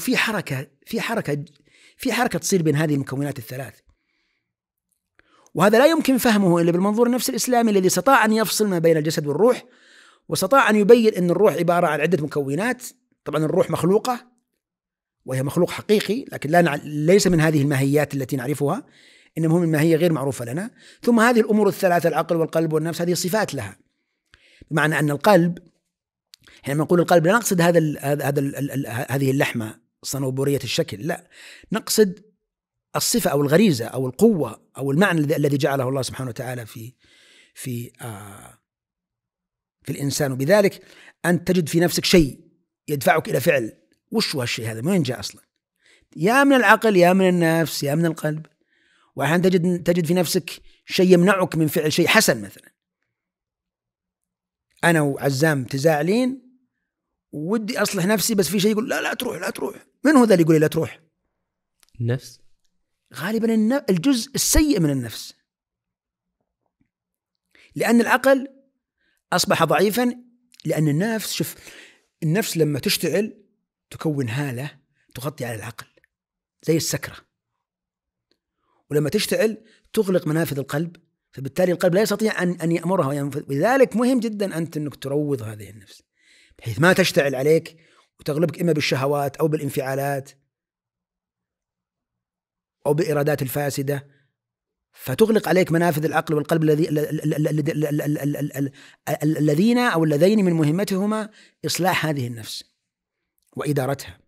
في حركة تصير بين هذه المكونات الثلاث. وهذا لا يمكن فهمه إلا بالمنظور النفسي الإسلامي الذي استطاع أن يفصل ما بين الجسد والروح، واستطاع أن يبين أن الروح عبارة عن عدة مكونات. طبعا الروح مخلوقة وهي مخلوق حقيقي، لكن ليس من هذه الماهيات التي نعرفها، إنما هو من ماهية غير معروفة لنا. ثم هذه الأمور الثلاثة، العقل والقلب والنفس، هذه صفات لها. بمعنى أن القلب، حينما نقول القلب لا نقصد هذه اللحمة صنوبورية الشكل، لا، نقصد الصفة أو الغريزة أو القوة أو المعنى الذي جعله الله سبحانه وتعالى في الإنسان. وبذلك أن تجد في نفسك شيء يدفعك إلى فعل. وش هو الشيء هذا؟ من وين جاء أصلا؟ يا من العقل يا من النفس يا من القلب. وأحيانا تجد في نفسك شيء يمنعك من فعل شيء حسن. مثلا أنا وعزام تزاعلين ودي أصلح نفسي، بس في شيء يقول لا تروح. من هو ذا اللي يقول لي لا تروح؟ النفس. غالبا الجزء السيء من النفس، لأن العقل أصبح ضعيفا. لأن النفس، شوف، النفس لما تشتعل تكون هالة تغطي على العقل زي السكرة، ولما تشتعل تغلق منافذ القلب، فبالتالي القلب لا يستطيع أن يأمرها وينفذ. لذلك مهم جدا أنك تروض هذه النفس بحيث ما تشتعل عليك وتغلبك إما بالشهوات أو بالانفعالات أو بالإرادات الفاسدة، فتغلق عليك منافذ العقل والقلب اللذين من مهمتهما إصلاح هذه النفس وإدارتها.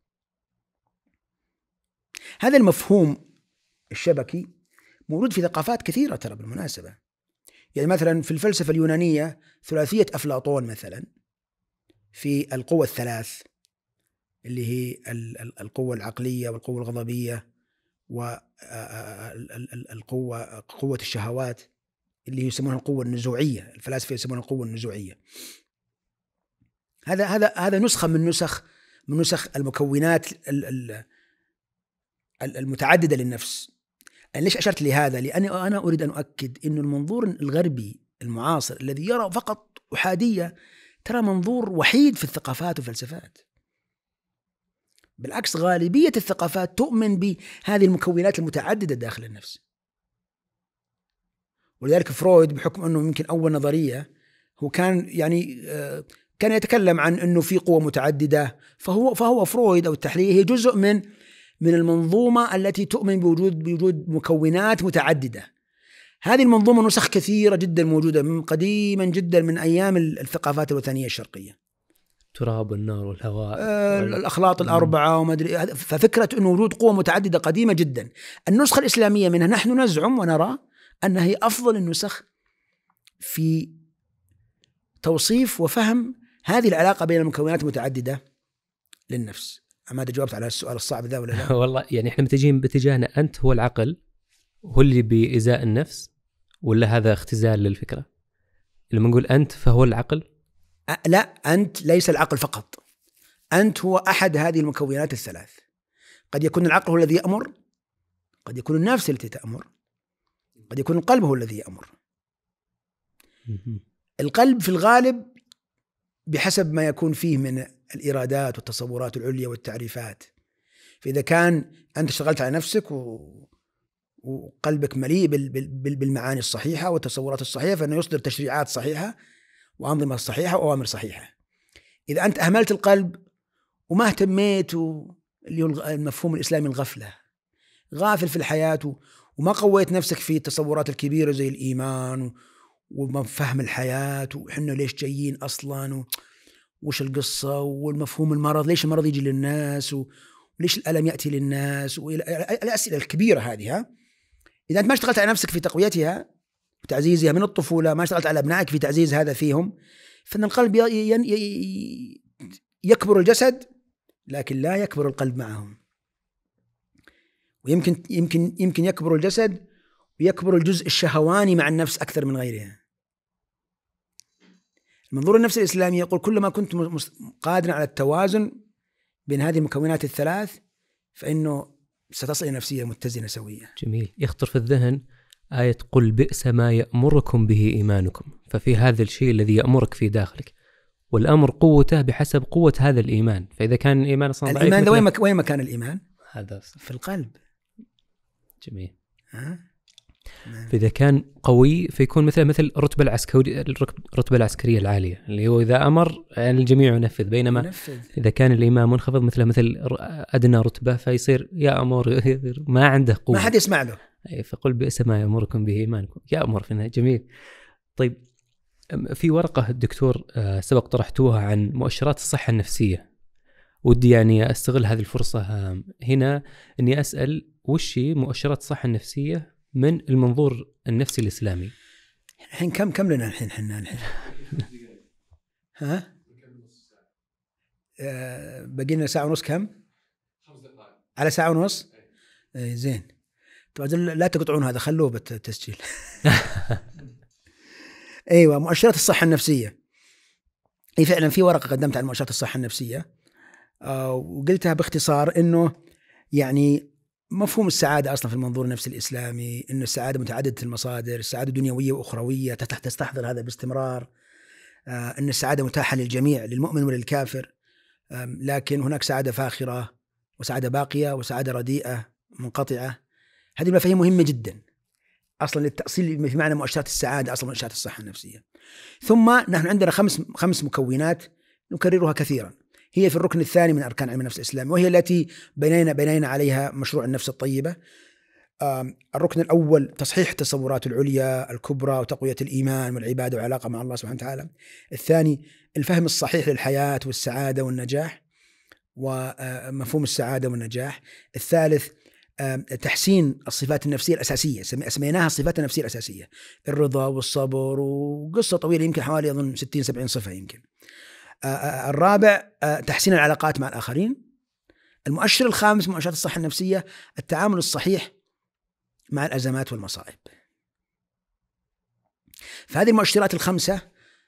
هذا المفهوم الشبكي موجود في ثقافات كثيرة ترى بالمناسبة. يعني مثلا في الفلسفة اليونانية ثلاثية أفلاطون مثلا في القوة الثلاث، اللي هي القوة العقلية والقوة الغضبية قوة الشهوات، اللي يسمونها القوة النزوعية. الفلاسفة يسمونها القوة النزوعية. هذا نسخة من نسخ المكونات المتعددة للنفس. أنا ليش أشرت لهذا؟ لأني أنا أريد أن أؤكد أن المنظور الغربي المعاصر الذي يرى فقط أحادية، ترى منظور وحيد في الثقافات والفلسفات. بالعكس، غالبية الثقافات تؤمن بهذه المكونات المتعددة داخل النفس. ولذلك فرويد، بحكم أنه يمكن أول نظرية، هو كان يتكلم عن أنه في قوة متعددة. فهو فرويد أو التحليل هي جزء من المنظومة التي تؤمن بوجود مكونات متعددة. هذه المنظومة نسخ كثيرة جدا موجودة من قديما جدا، من أيام الثقافات الوثنية الشرقية. تراب والنار والهواء الأخلاط الأربعة وما أدري. ففكرة أن وجود قوة متعددة قديمة جدا. النسخة الإسلامية منها نحن نزعم ونرى أنها هي أفضل النسخ في توصيف وفهم هذه العلاقة بين المكونات المتعددة للنفس. أما هذا جاوبت على السؤال الصعب ذا ولا لا؟ والله يعني إحنا متجهين باتجاهنا أنت هو العقل، هو اللي بإزاء النفس، ولا هذا اختزال للفكرة؟ لما نقول أنت فهو العقل، لا، أنت ليس العقل فقط، أنت هو أحد هذه المكونات الثلاث. قد يكون العقل هو الذي يأمر، قد يكون النفس التي تأمر، قد يكون القلب هو الذي يأمر. القلب في الغالب بحسب ما يكون فيه من الإرادات والتصورات العليا والتعريفات فإذا كان أنت اشتغلت على نفسك وقلبك مليء بالمعاني الصحيحة والتصورات الصحيحة، فإنه يصدر تشريعات صحيحة وأنظمة صحيحة وأوامر صحيحة. إذا أنت أهملت القلب وما اهتميت، اللي هو المفهوم الإسلامي الغفلة، غافل في الحياة وما قويت نفسك في التصورات الكبيرة زي الإيمان وفهم الحياة وإحنا ليش جايين أصلا وش القصة والمفهوم المرض، ليش المرض يجي للناس وليش الألم يأتي للناس والأسئلة الكبيرة هذه. إذا أنت ما اشتغلت على نفسك في تقويتها وتعزيزها من الطفولة، ما اشتغلت على أبنائك في تعزيز هذا فيهم، فإن القلب يكبر الجسد لكن لا يكبر القلب معهم. ويمكن يمكن يكبر الجسد ويكبر الجزء الشهواني مع النفس أكثر من غيرها. المنظور النفسي الإسلامي يقول كلما كنت قادرا على التوازن بين هذه المكونات الثلاث فإنه ستصل إلى نفسية متزنة سوية. جميل. يخطر في الذهن آية قل بئس ما يأمركم به إيمانكم، ففي هذا الشيء الذي يأمرك في داخلك، والأمر قوته بحسب قوة هذا الإيمان. فإذا كان الإيمان أصلا ضعيف، الإيمان ده وين مكان الإيمان؟ هذا في القلب. جميل. فإذا كان قوي فيكون مثل الرتبة العسكرية العالية اللي هو إذا أمر يعني الجميع ينفذ، بينما إذا كان الإمام منخفض مثل أدنى رتبة فيصير يأمر ما عنده قوة، ما حد يسمع له. فقل بئس ما يأمركم به إيمانكم، يأمر في النهاية. جميل. طيب، في ورقة الدكتور سبق طرحتوها عن مؤشرات الصحة النفسية، ودي يعني أستغل هذه الفرصة هنا أني أسأل وش هي مؤشرات الصحة النفسية من المنظور النفسي الإسلامي؟ الحين كم لنا الحين ها بقينا ساعة ونص. كم؟ 5 دقائق على ساعة ونص. زين. طبعا لا تقطعون هذا، خلوه بالتسجيل. ايوه، مؤشرات الصحة النفسية. اي فعلا في ورقة قدمت عن مؤشرات الصحة النفسية، وقلتها باختصار انه يعني مفهوم السعادة أصلا في المنظور النفسي الإسلامي إن السعادة متعددة المصادر، السعادة دنيوية وأخروية تستحضر هذا باستمرار، إن السعادة متاحة للجميع للمؤمن وللكافر، لكن هناك سعادة فاخرة وسعادة باقية وسعادة رديئة منقطعة. هذه المفاهيم مهمة جدا أصلا للتأصيل في معنى مؤشرات السعادة، أصلا مؤشرات الصحة النفسية. ثم نحن عندنا خمس مكونات نكررها كثيرا، هي في الركن الثاني من أركان علم النفس الإسلامي، وهي التي بنينا عليها مشروع النفس الطيبة. الركن الأول تصحيح التصورات العليا الكبرى وتقوية الإيمان والعبادة والعلاقة مع الله سبحانه وتعالى. الثاني الفهم الصحيح للحياة والسعادة والنجاح ومفهوم السعادة والنجاح. الثالث تحسين الصفات النفسية الأساسية، سميناها الصفات النفسية الأساسية، الرضا والصبر، وقصة طويلة يمكن حوالي أظن 60-70 صفة يمكن. الرابع تحسين العلاقات مع الآخرين. المؤشر الخامس مؤشرات الصحة النفسية التعامل الصحيح مع الأزمات والمصائب. فهذه المؤشرات الخمسة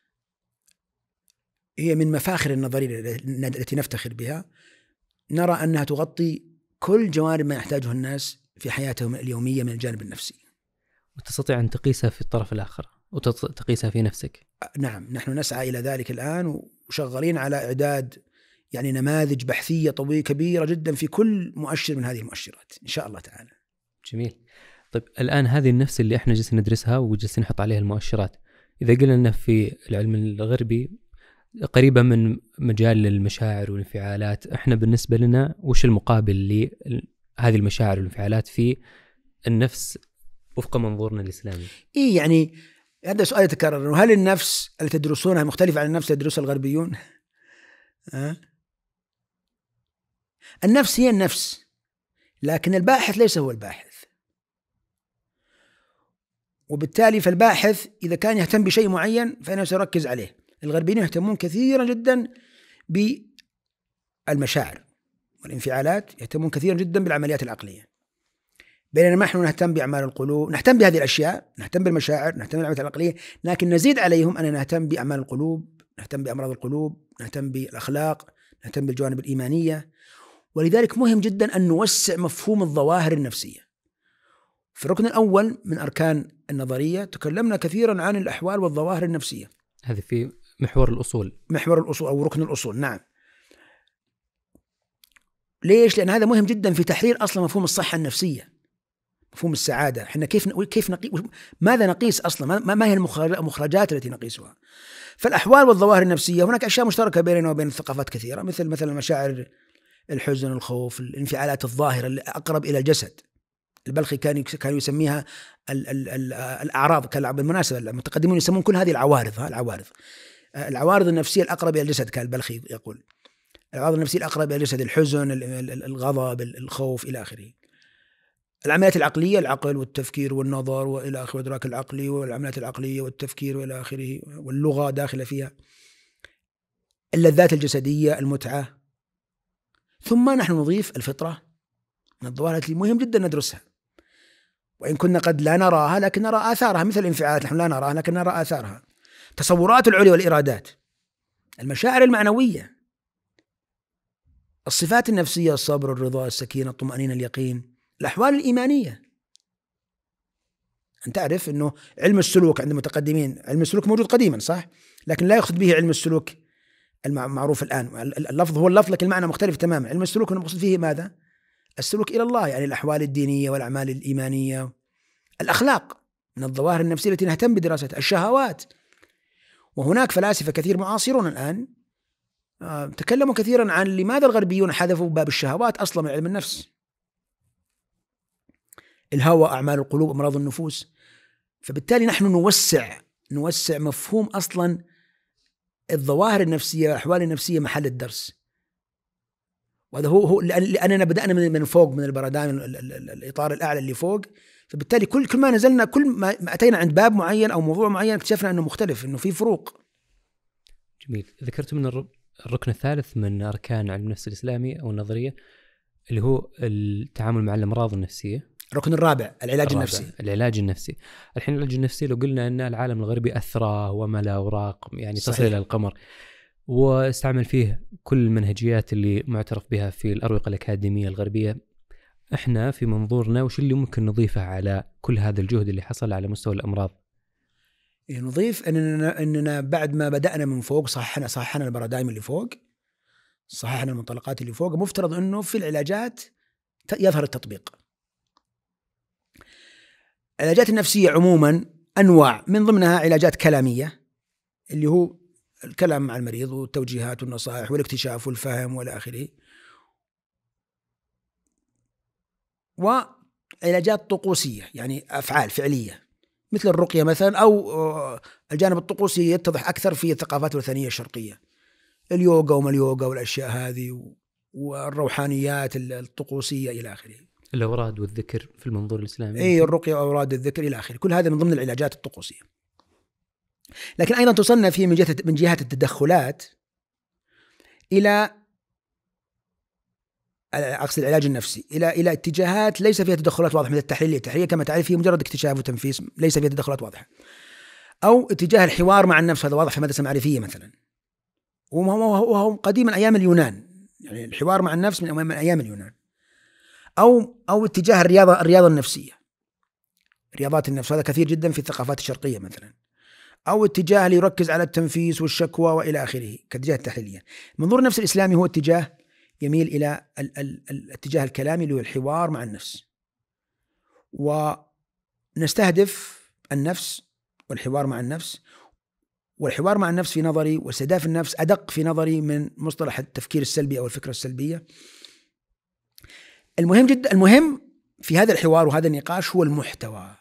هي من مفاخر النظرية التي نفتخر بها، نرى أنها تغطي كل جوانب ما يحتاجه الناس في حياتهم اليومية من الجانب النفسي، وتستطيع أن تقيسها في الطرف الآخر وتقيسها في نفسك. نعم، نحن نسعى إلى ذلك الآن وشغالين على إعداد يعني نماذج بحثية طويلة كبيرة جدا في كل مؤشر من هذه المؤشرات إن شاء الله تعالى. جميل. طيب الآن هذه النفس اللي احنا جالسين ندرسها وجالسين نحط عليها المؤشرات، إذا قلنا أنه في العلم الغربي قريبة من مجال المشاعر والانفعالات، احنا بالنسبة لنا وش المقابل لهذه المشاعر والانفعالات في النفس وفق منظورنا الإسلامي؟ إيه يعني هذا سؤال يتكرر، هل النفس اللي تدرسونها مختلفة عن النفس اللي يدرسها الغربيون؟ النفس هي النفس، لكن الباحث ليس هو الباحث، وبالتالي فالباحث إذا كان يهتم بشيء معين فإنه سيركز عليه. الغربيين يهتمون كثيرا جدا بالمشاعر والانفعالات، يهتمون كثيرا جدا بالعمليات العقلية، بينما نحن نهتم بأعمال القلوب، نهتم بهذه الأشياء، نهتم بالمشاعر، نهتم بالعمليات العقلية، لكن نزيد عليهم أن نهتم بأعمال القلوب، نهتم بأمراض القلوب، نهتم بالأخلاق، نهتم بالجوانب الإيمانية. ولذلك مهم جدا أن نوسع مفهوم الظواهر النفسية. في الركن الأول من أركان النظرية تكلمنا كثيرا عن الأحوال والظواهر النفسية، هذه في محور الأصول أو ركن الأصول. نعم. ليش؟ لأن هذا مهم جدا في تحرير أصلا مفهوم الصحة النفسية، مفهوم السعادة. احنا ماذا نقيس أصلا؟ ما هي المخرجات التي نقيسها؟ فالأحوال والظواهر النفسية هناك أشياء مشتركة بيننا وبين الثقافات كثيرة، مثل مشاعر الحزن، الخوف، الانفعالات الظاهرة اللي أقرب إلى الجسد. البلخي كان يسميها الأعراض. كان بالمناسبة المتقدمون يسمون كل هذه العوارض النفسية الأقرب إلى الجسد. كان البلخي يقول العوارض النفسية الأقرب إلى الجسد: الحزن، الغضب، الخوف إلى آخره. العمليات العقلية: العقل والتفكير والنظر وإلى آخره، والإدراك العقلي والعمليات العقلية والتفكير وإلى آخره، واللغة داخلة فيها. اللذات الجسدية، المتعة. ثم نحن نضيف الفطرة من الظواهر التي مهم جدا ندرسها، وإن كنا قد لا نراها لكن نرى آثارها، مثل الانفعالات نحن لا نراها لكن نرى آثارها. تصورات العليا والإرادات، المشاعر المعنوية، الصفات النفسية: الصبر، الرضا، السكينة، الطمأنينة، اليقين. الأحوال الإيمانية، أن تعرف أنه علم السلوك عند المتقدمين، علم السلوك موجود قديما صح، لكن لا يأخذ به علم السلوك المعروف الآن. اللفظ هو اللفظ لكن المعنى مختلف تماما. علم السلوك نقصد فيه ماذا؟ السلوك إلى الله، يعني الأحوال الدينية والأعمال الإيمانية. الأخلاق من الظواهر النفسية التي نهتم بدراستها. الشهوات، وهناك فلاسفة كثير معاصرون الآن تكلموا كثيرا عن لماذا الغربيون حذفوا باب الشهوات أصلا من علم النفس. الهوى، أعمال القلوب، أمراض النفوس. فبالتالي نحن نوسع مفهوم أصلا الظواهر النفسية والأحوال النفسية محل الدرس. وهذا هو لأننا بدأنا من فوق، من البرادعي، من الإطار الأعلى اللي فوق. فبالتالي كل ما نزلنا، كل ما أتينا عند باب معين أو موضوع معين اكتشفنا أنه مختلف، أنه في فروق. جميل. ذكرت من الركن الثالث من أركان علم النفس الإسلامي أو النظرية اللي هو التعامل مع الأمراض النفسية. الركن الرابع العلاج النفسي. الحين العلاج النفسي لو قلنا أن العالم الغربي أثرى وملا أوراق يعني تصل إلى القمر، واستعمل فيه كل المنهجيات اللي معترف بها في الأروقة الأكاديمية الغربية، إحنا في منظورنا وش اللي ممكن نضيفه على كل هذا الجهد اللي حصل على مستوى الأمراض؟ نضيف أننا بعد ما بدأنا من فوق صححنا البرادايم اللي فوق، صححنا المنطلقات اللي فوق، مفترض أنه في العلاجات يظهر التطبيق. العلاجات النفسية عموما أنواع، من ضمنها علاجات كلامية اللي هو الكلام مع المريض والتوجيهات والنصائح والاكتشاف والفهم والى آخره، وعلاجات طقوسية يعني أفعال فعلية مثل الرقية مثلا، أو الجانب الطقوسي يتضح أكثر في الثقافات الوثنية الشرقية، اليوغا وما اليوغا والأشياء هذه والروحانيات الطقوسية إلى آخره. الأوراد والذكر في المنظور الإسلامي، أي الرقية وأوراد الذكر إلى آخره، كل هذا من ضمن العلاجات الطقوسية. لكن أيضا تصنف فيه من جهة التدخلات إلى أقصد العلاج النفسي إلى اتجاهات ليس فيها تدخلات واضحة، مثل التحليل كما تعرف هي مجرد اكتشاف وتنفيذ، ليس فيها تدخلات واضحة. أو اتجاه الحوار مع النفس، هذا واضح في المدرسة المعرفية مثلا، وهو قديما أيام اليونان، يعني الحوار مع النفس من أيام اليونان. أو اتجاه الرياضة النفسية، رياضات النفس، هذا كثير جدا في الثقافات الشرقية مثلا. أو اتجاه اللي يركز على التنفيس والشكوى وإلى آخره كاتجاه التحليلية. منظور النفس الإسلامي هو اتجاه يميل إلى الاتجاه الكلامي اللي هو الحوار مع النفس، ونستهدف النفس والحوار مع النفس. والحوار مع النفس في نظري واستهداف النفس أدق في نظري من مصطلح التفكير السلبي أو الفكرة السلبية. المهم في هذا الحوار وهذا النقاش هو المحتوى.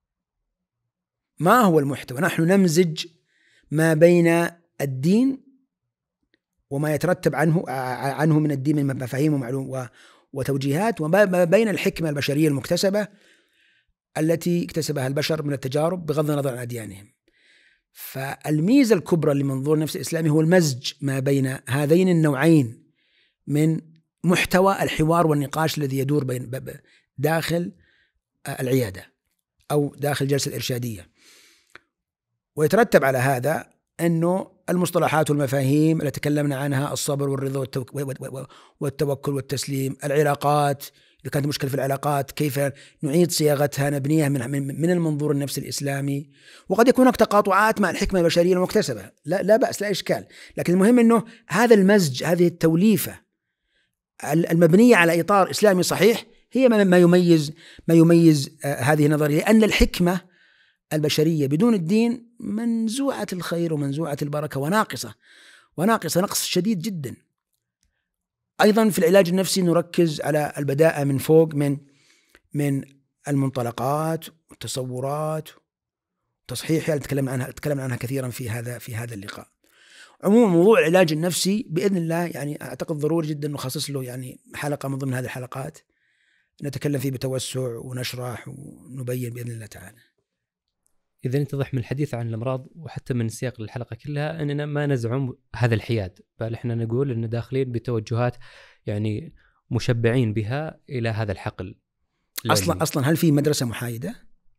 ما هو المحتوى؟ نحن نمزج ما بين الدين وما يترتب عنه من الدين من مفاهيم ومعلوم وتوجيهات، وما بين الحكمة البشرية المكتسبة التي اكتسبها البشر من التجارب بغض النظر عن أديانهم. فالميزة الكبرى لمنظور النفس الإسلامي هو المزج ما بين هذين النوعين من محتوى الحوار والنقاش الذي يدور داخل العيادة أو داخل الجلسة الإرشادية. ويترتب على هذا أنه المصطلحات والمفاهيم التي تكلمنا عنها، الصبر والرضا والتوكل والتسليم، العلاقات إذا كانت مشكلة في العلاقات كيف نعيد صياغتها، نبنيها من المنظور النفسي الإسلامي. وقد يكون هناك تقاطعات مع الحكمة البشرية المكتسبة، لا بأس، لا إشكال، لكن المهم أنه هذا المزج، هذه التوليفة المبنية على إطار إسلامي صحيح هي ما يميز هذه النظرية، لأن الحكمة البشرية بدون الدين منزوعة الخير ومنزوعة البركة وناقصة نقص شديد جدا. أيضا في العلاج النفسي نركز على البداءة من فوق، من المنطلقات والتصورات وتصحيحها اللي تكلمنا عنها كثيرا في هذا اللقاء. عموما موضوع العلاج النفسي بإذن الله يعني أعتقد ضروري جدا نخصص له يعني حلقة من ضمن هذه الحلقات نتكلم فيه بتوسع ونشرح ونبين بإذن الله تعالى. إذا يتضح من الحديث عن الأمراض وحتى من سياق الحلقة كلها أننا ما نزعم هذا الحياد، بل إحنا نقول أن داخلين بتوجهات يعني مشبعين بها إلى هذا الحقل. أصلا هل في مدرسة محايدة؟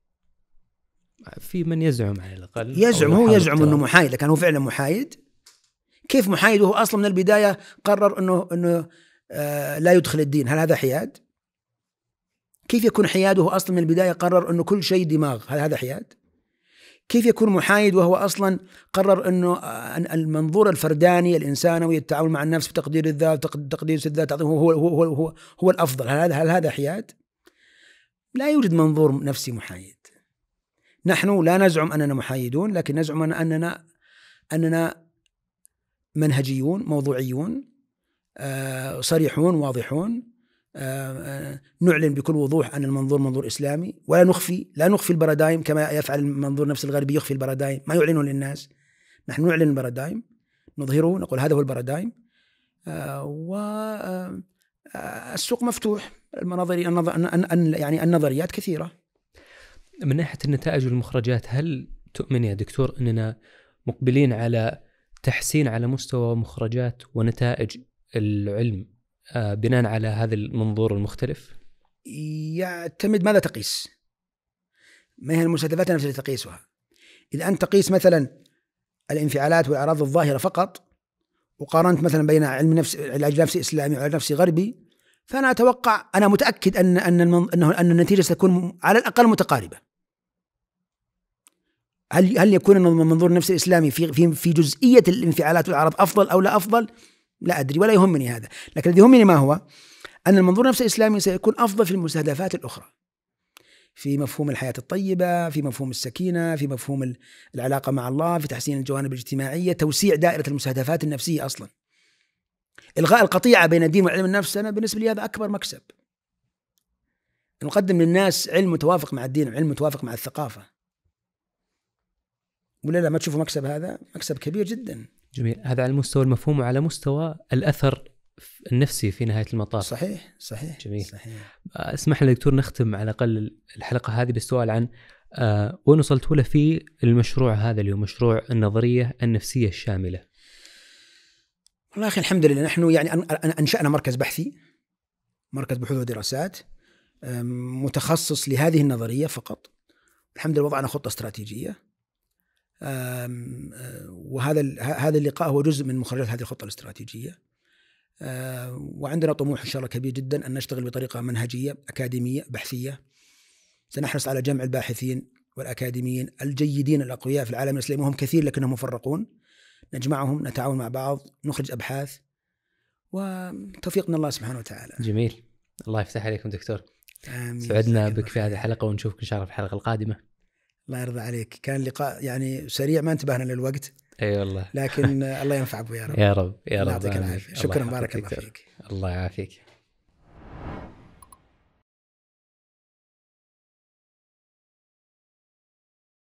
في من يزعم على الأقل، يزعم أنه محايد، لكن هو فعلا محايد؟ كيف محايد وهو أصلا من البداية قرر أنه لا يدخل الدين؟ هل هذا حياد؟ كيف يكون حياد وهو أصلا من البداية قرر أنه كل شيء دماغ؟ هل هذا حياد؟ كيف يكون محايد وهو أصلا قرر أنه المنظور الفرداني الإنسانوي التعامل مع النفس بتقدير الذات تقدير الذات هو الأفضل؟ هل هذا حياد؟ لا يوجد منظور نفسي محايد. نحن لا نزعم أننا محايدون، لكن نزعم أننا منهجيون موضوعيون صريحون واضحون، نعلن بكل وضوح أن المنظور منظور إسلامي، ولا نخفي البارادايم كما يفعل المنظور نفس الغربي، يخفي البارادايم ما يعلنه للناس. نحن نعلن البارادايم، نظهره، نقول هذا هو البارادايم، والسوق مفتوح. يعني النظريات كثيرة. من ناحية النتائج والمخرجات، هل تؤمن يا دكتور أننا مقبلين على تحسين على مستوى مخرجات ونتائج العلم بناء على هذا المنظور المختلف؟ يعتمد ماذا تقيس، ما هي المستهدفات التي تقيسها. إذا أنت تقيس مثلا الانفعالات والأعراض الظاهرة فقط، وقارنت مثلا بين علم نفس علاج نفسي إسلامي وعلاج نفسي غربي، فأنا أتوقع، أنا متأكد أن النتيجة ستكون على الأقل متقاربة. هل يكون المنظور النفسي الإسلامي في جزئية الانفعالات والأعراض أفضل أو لا أفضل؟ لا أدري ولا يهمني هذا، لكن الذي يهمني ما هو أن المنظور النفسي الإسلامي سيكون أفضل في المستهدفات الأخرى، في مفهوم الحياة الطيبة، في مفهوم السكينة، في مفهوم العلاقة مع الله، في تحسين الجوانب الاجتماعية، توسيع دائرة المستهدفات النفسية. أصلا إلغاء القطيعة بين الدين وعلم النفس أنا بالنسبة لي هذا أكبر مكسب. نقدم للناس علم متوافق مع الدين وعلم متوافق مع الثقافة، ولا لا ما تشوفوا مكسب؟ هذا مكسب كبير جدا. جميل. هذا على مستوى المفهوم وعلى مستوى الأثر النفسي في نهاية المطاف. صحيح. جميل. صحيح. اسمح لي دكتور نختم على الأقل الحلقة هذه بالسؤال عن وين وصلتوا له في المشروع هذا اللي هو مشروع النظرية النفسية الشاملة. والله أخي الحمد لله، نحن يعني أنشأنا مركز بحثي، مركز بحوث ودراسات متخصص لهذه النظرية فقط. الحمد لله وضعنا خطة استراتيجية، وهذا اللقاء هو جزء من مخرجات هذه الخطة الاستراتيجية. وعندنا طموح إن شاء الله كبير جدا أن نشتغل بطريقة منهجية أكاديمية بحثية. سنحرص على جمع الباحثين والأكاديميين الجيدين الأقوياء في العالم الإسلامي، وهم كثير لكنهم مفرقون، نجمعهم، نتعاون مع بعض، نخرج أبحاث، وتوفيق من الله سبحانه وتعالى. جميل. الله يفتح عليكم دكتور. سعدنا بك في هذه الحلقة، ونشوفك إن شاء الله في الحلقة القادمة. الله يرضى عليك. كان لقاء يعني سريع، ما انتبهنا للوقت. اي والله. لكن الله ينفع بو يا رب. يا رب. الله يعطيك العافية. شكرا، بارك الله فيك. الله يعافيك.